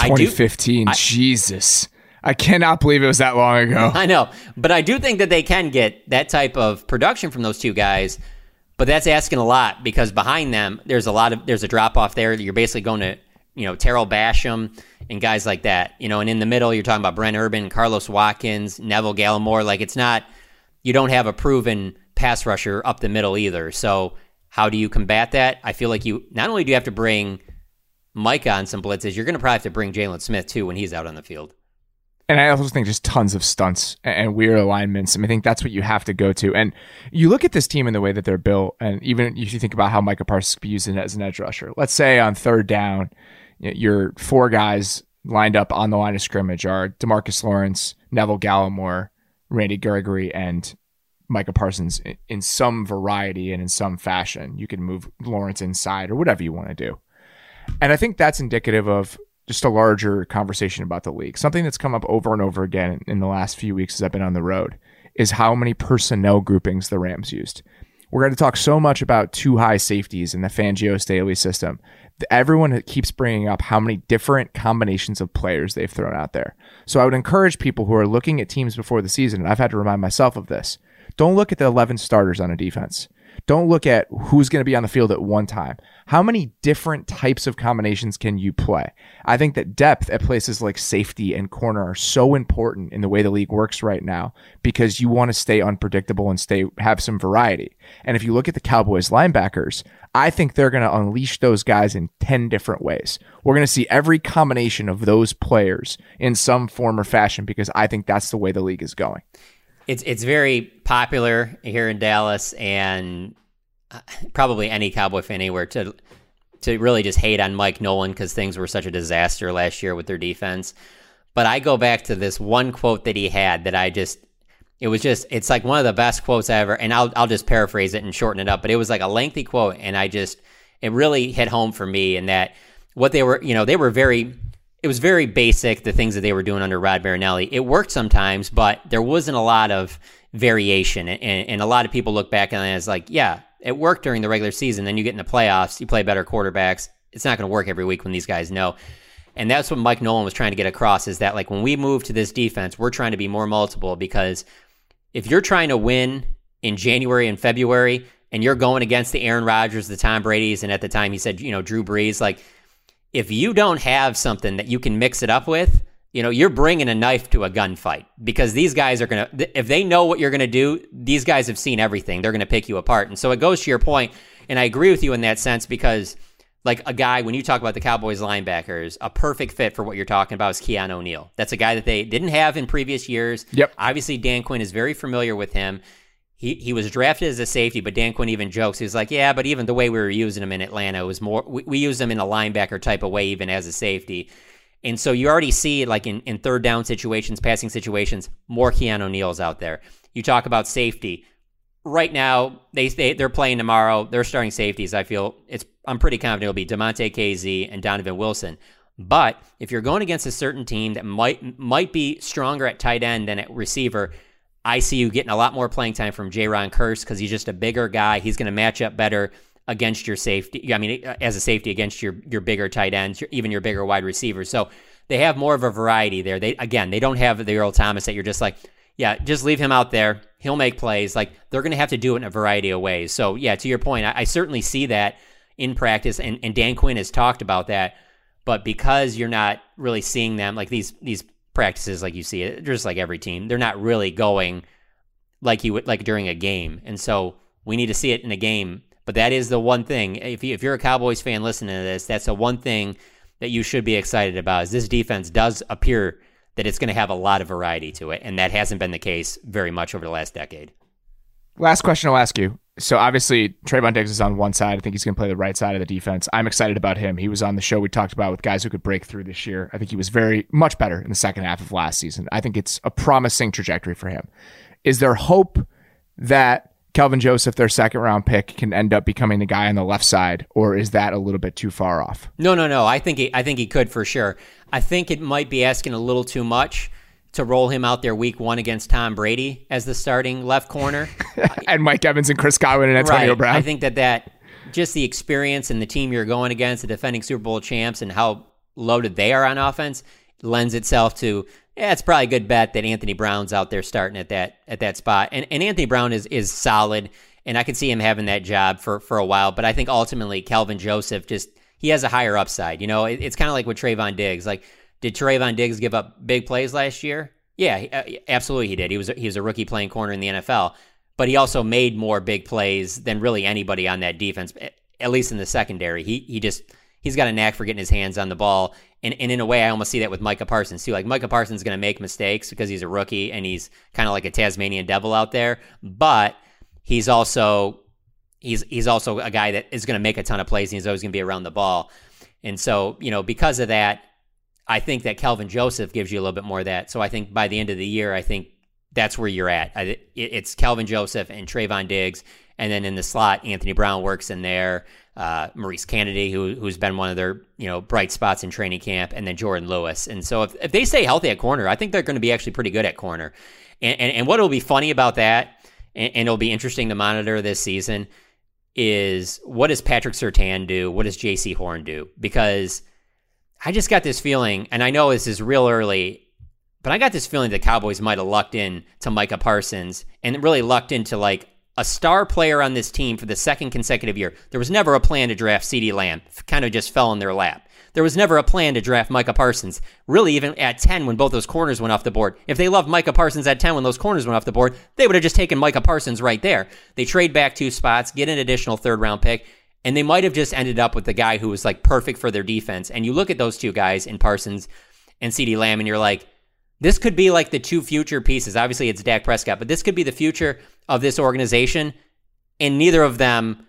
2015, Jesus. I cannot believe it was that long ago. I know, but I do think that they can get that type of production from those two guys, but that's asking a lot, because behind them, there's a drop off there. You're basically going to, Terrell Basham and guys like that, and in the middle, you're talking about Brent Urban, Carlos Watkins, Neville Gallimore. Like, it's not, you don't have a proven pass rusher up the middle either. So how do you combat that? I feel like not only do you have to bring Micah on some blitzes, you're going to probably have to bring Jalen Smith too when he's out on the field. And I also think just tons of stunts and weird alignments. I think that's what you have to go to. And you look at this team in the way that they're built, and even if you think about how Micah Parsons could be used as an edge rusher. Let's say on third down, your four guys lined up on the line of scrimmage are DeMarcus Lawrence, Neville Gallimore, Randy Gregory, and Micah Parsons in some variety and in some fashion. You can move Lawrence inside or whatever you want to do. And I think that's indicative of just a larger conversation about the league. Something that's come up over and over again in the last few weeks as I've been on the road is how many personnel groupings the Rams used. We're going to talk so much about two high safeties in the Fangio-Staley system. Everyone keeps bringing up how many different combinations of players they've thrown out there. So I would encourage people who are looking at teams before the season, and I've had to remind myself of this, don't look at the 11 starters on a defense. Don't look at who's going to be on the field at one time. How many different types of combinations can you play? I think that depth at places like safety and corner are so important in the way the league works right now, because you want to stay unpredictable and have some variety. And if you look at the Cowboys linebackers, I think they're going to unleash those guys in 10 different ways. We're going to see every combination of those players in some form or fashion, because I think that's the way the league is going. It's very popular here in Dallas, and probably any Cowboy fan anywhere to really just hate on Mike Nolan because things were such a disaster last year with their defense. But I go back to this one quote that he had that it's like one of the best quotes ever. And I'll just paraphrase it and shorten it up. But it was like a lengthy quote, and it really hit home for me in that what they were, it was very basic, the things that they were doing under Rod Marinelli. It worked sometimes, but there wasn't a lot of variation. And a lot of people look back on it as like, yeah, it worked during the regular season. Then you get in the playoffs, you play better quarterbacks. It's not going to work every week when these guys know. And that's what Mike Nolan was trying to get across, is that like when we move to this defense, we're trying to be more multiple, because if you're trying to win in January and February and you're going against the Aaron Rodgers, the Tom Brady's, and at the time he said, Drew Brees, like, if you don't have something that you can mix it up with, you're bringing a knife to a gunfight, because these guys are going to, if they know what you're going to do, these guys have seen everything. They're going to pick you apart. And so it goes to your point, and I agree with you in that sense, because like a guy, when you talk about the Cowboys linebackers, a perfect fit for what you're talking about is Keanu O'Neal. That's a guy that they didn't have in previous years. Yep. Obviously, Dan Quinn is very familiar with him. He was drafted as a safety, but Dan Quinn even jokes. He was like, yeah, but even the way we were using him in Atlanta was more, we used him in a linebacker type of way, even as a safety. And so you already see, like in third down situations, passing situations, more Keanu O'Neal's out there. You talk about safety. Right now, they're playing tomorrow. They're starting safeties. I'm pretty confident it'll be DeMonte Casey and Donovan Wilson. But if you're going against a certain team that might be stronger at tight end than at receiver, I see you getting a lot more playing time from Jaron Kearse, because he's just a bigger guy. He's going to match up better against your safety. I mean, as a safety against your bigger tight ends, even your bigger wide receivers. So they have more of a variety there. They don't have the Earl Thomas that you're just like, yeah, just leave him out there. He'll make plays. Like, they're going to have to do it in a variety of ways. So, yeah, to your point, I certainly see that in practice, and Dan Quinn has talked about that. But because you're not really seeing them, like these practices, like you see it, just like every team, they're not really going like you would like during a game. And so we need to see it in a game. But that is the one thing. If you're a Cowboys fan listening to this, that's the one thing that you should be excited about, is this defense does appear that it's going to have a lot of variety to it, and that hasn't been the case very much over the last decade. Last question I'll ask you. So obviously, Trayvon Diggs is on one side. I think he's going to play the right side of the defense. I'm excited about him. He was on the show we talked about with guys who could break through this year. I think he was very much better in the second half of last season. I think it's a promising trajectory for him. Is there hope that Kelvin Joseph, their second-round pick, can end up becoming the guy on the left side, or is that a little bit too far off? No. I think he could for sure. I think it might be asking a little too much to roll him out there week 1 against Tom Brady as the starting left corner. And Mike Evans and Chris Godwin and Antonio Brown. I think that just the experience and the team you're going against, the defending Super Bowl champs, and how loaded they are on offense, lends itself to, it's probably a good bet that Anthony Brown's out there starting at that spot. And Anthony Brown is solid, and I could see him having that job for a while. But I think ultimately Kelvin Joseph he has a higher upside. You know, it's kind of like with Trayvon Diggs. Like, did Trayvon Diggs give up big plays last year? Yeah, absolutely he did. He was a rookie playing corner in the NFL, but he also made more big plays than really anybody on that defense, at least in the secondary. He's got a knack for getting his hands on the ball. And in a way, I almost see that with Micah Parsons too. Like, Micah Parsons is going to make mistakes because he's a rookie and he's kind of like a Tasmanian devil out there. But he's also a guy that is going to make a ton of plays, and he's always going to be around the ball. And so, because of that, I think that Kelvin Joseph gives you a little bit more of that. So I think by the end of the year, I think that's where you're at. It's Kelvin Joseph and Trayvon Diggs, and then in the slot, Anthony Brown works in there. Maurice Kennedy, who's been one of their bright spots in training camp, and then Jordan Lewis. And so if they stay healthy at corner, I think they're going to be actually pretty good at corner. And what will be funny about that, and it'll be interesting to monitor this season, is what does Patrick Surtain do? What does J.C. Horn do? Because I just got this feeling, and I know this is real early, but I got this feeling the Cowboys might have lucked in to Micah Parsons and really lucked into like a star player on this team for the second consecutive year. There was never a plan to draft CeeDee Lamb. Kind of just fell in their lap. There was never a plan to draft Micah Parsons, really even at 10 when both those corners went off the board. If they loved Micah Parsons at 10 when those corners went off the board, they would have just taken Micah Parsons right there. They trade back 2 spots, get an additional third-round pick, and they might have just ended up with the guy who was like perfect for their defense. And you look at those 2 guys in Parsons and CeeDee Lamb, and you're like, this could be like the 2 future pieces. Obviously, it's Dak Prescott, but this could be the future of this organization. And neither of them,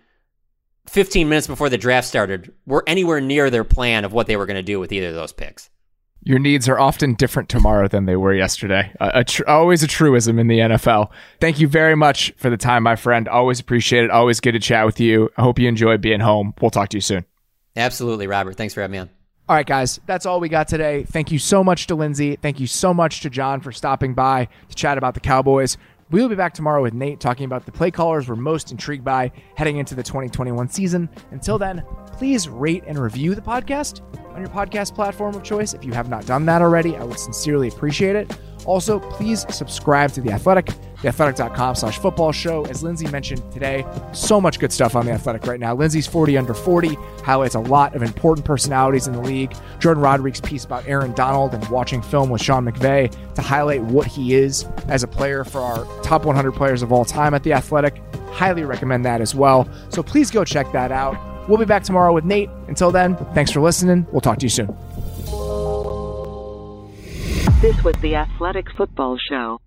15 minutes before the draft started, were anywhere near their plan of what they were going to do with either of those picks. Your needs are often different tomorrow than they were yesterday. Always a truism in the NFL. Thank you very much for the time, my friend. Always appreciate it. Always good to chat with you. I hope you enjoy being home. We'll talk to you soon. Absolutely, Robert. Thanks for having me on. All right, guys, that's all we got today. Thank you so much to Lindsay. Thank you so much to John for stopping by to chat about the Cowboys. We will be back tomorrow with Nate talking about the play callers we're most intrigued by heading into the 2021 season. Until then, please rate and review the podcast on your podcast platform of choice. If you have not done that already, I would sincerely appreciate it. Also, please subscribe to The Athletic, theathletic.com/football show. As Lindsay mentioned today, so much good stuff on The Athletic right now. Lindsay's 40 Under 40 highlights a lot of important personalities in the league. Jordan Rodriguez's piece about Aaron Donald and watching film with Sean McVay to highlight what he is as a player for our top 100 players of all time at The Athletic. Highly recommend that as well. So please go check that out. We'll be back tomorrow with Nate. Until then, thanks for listening. We'll talk to you soon. This was the Athletic Football Show.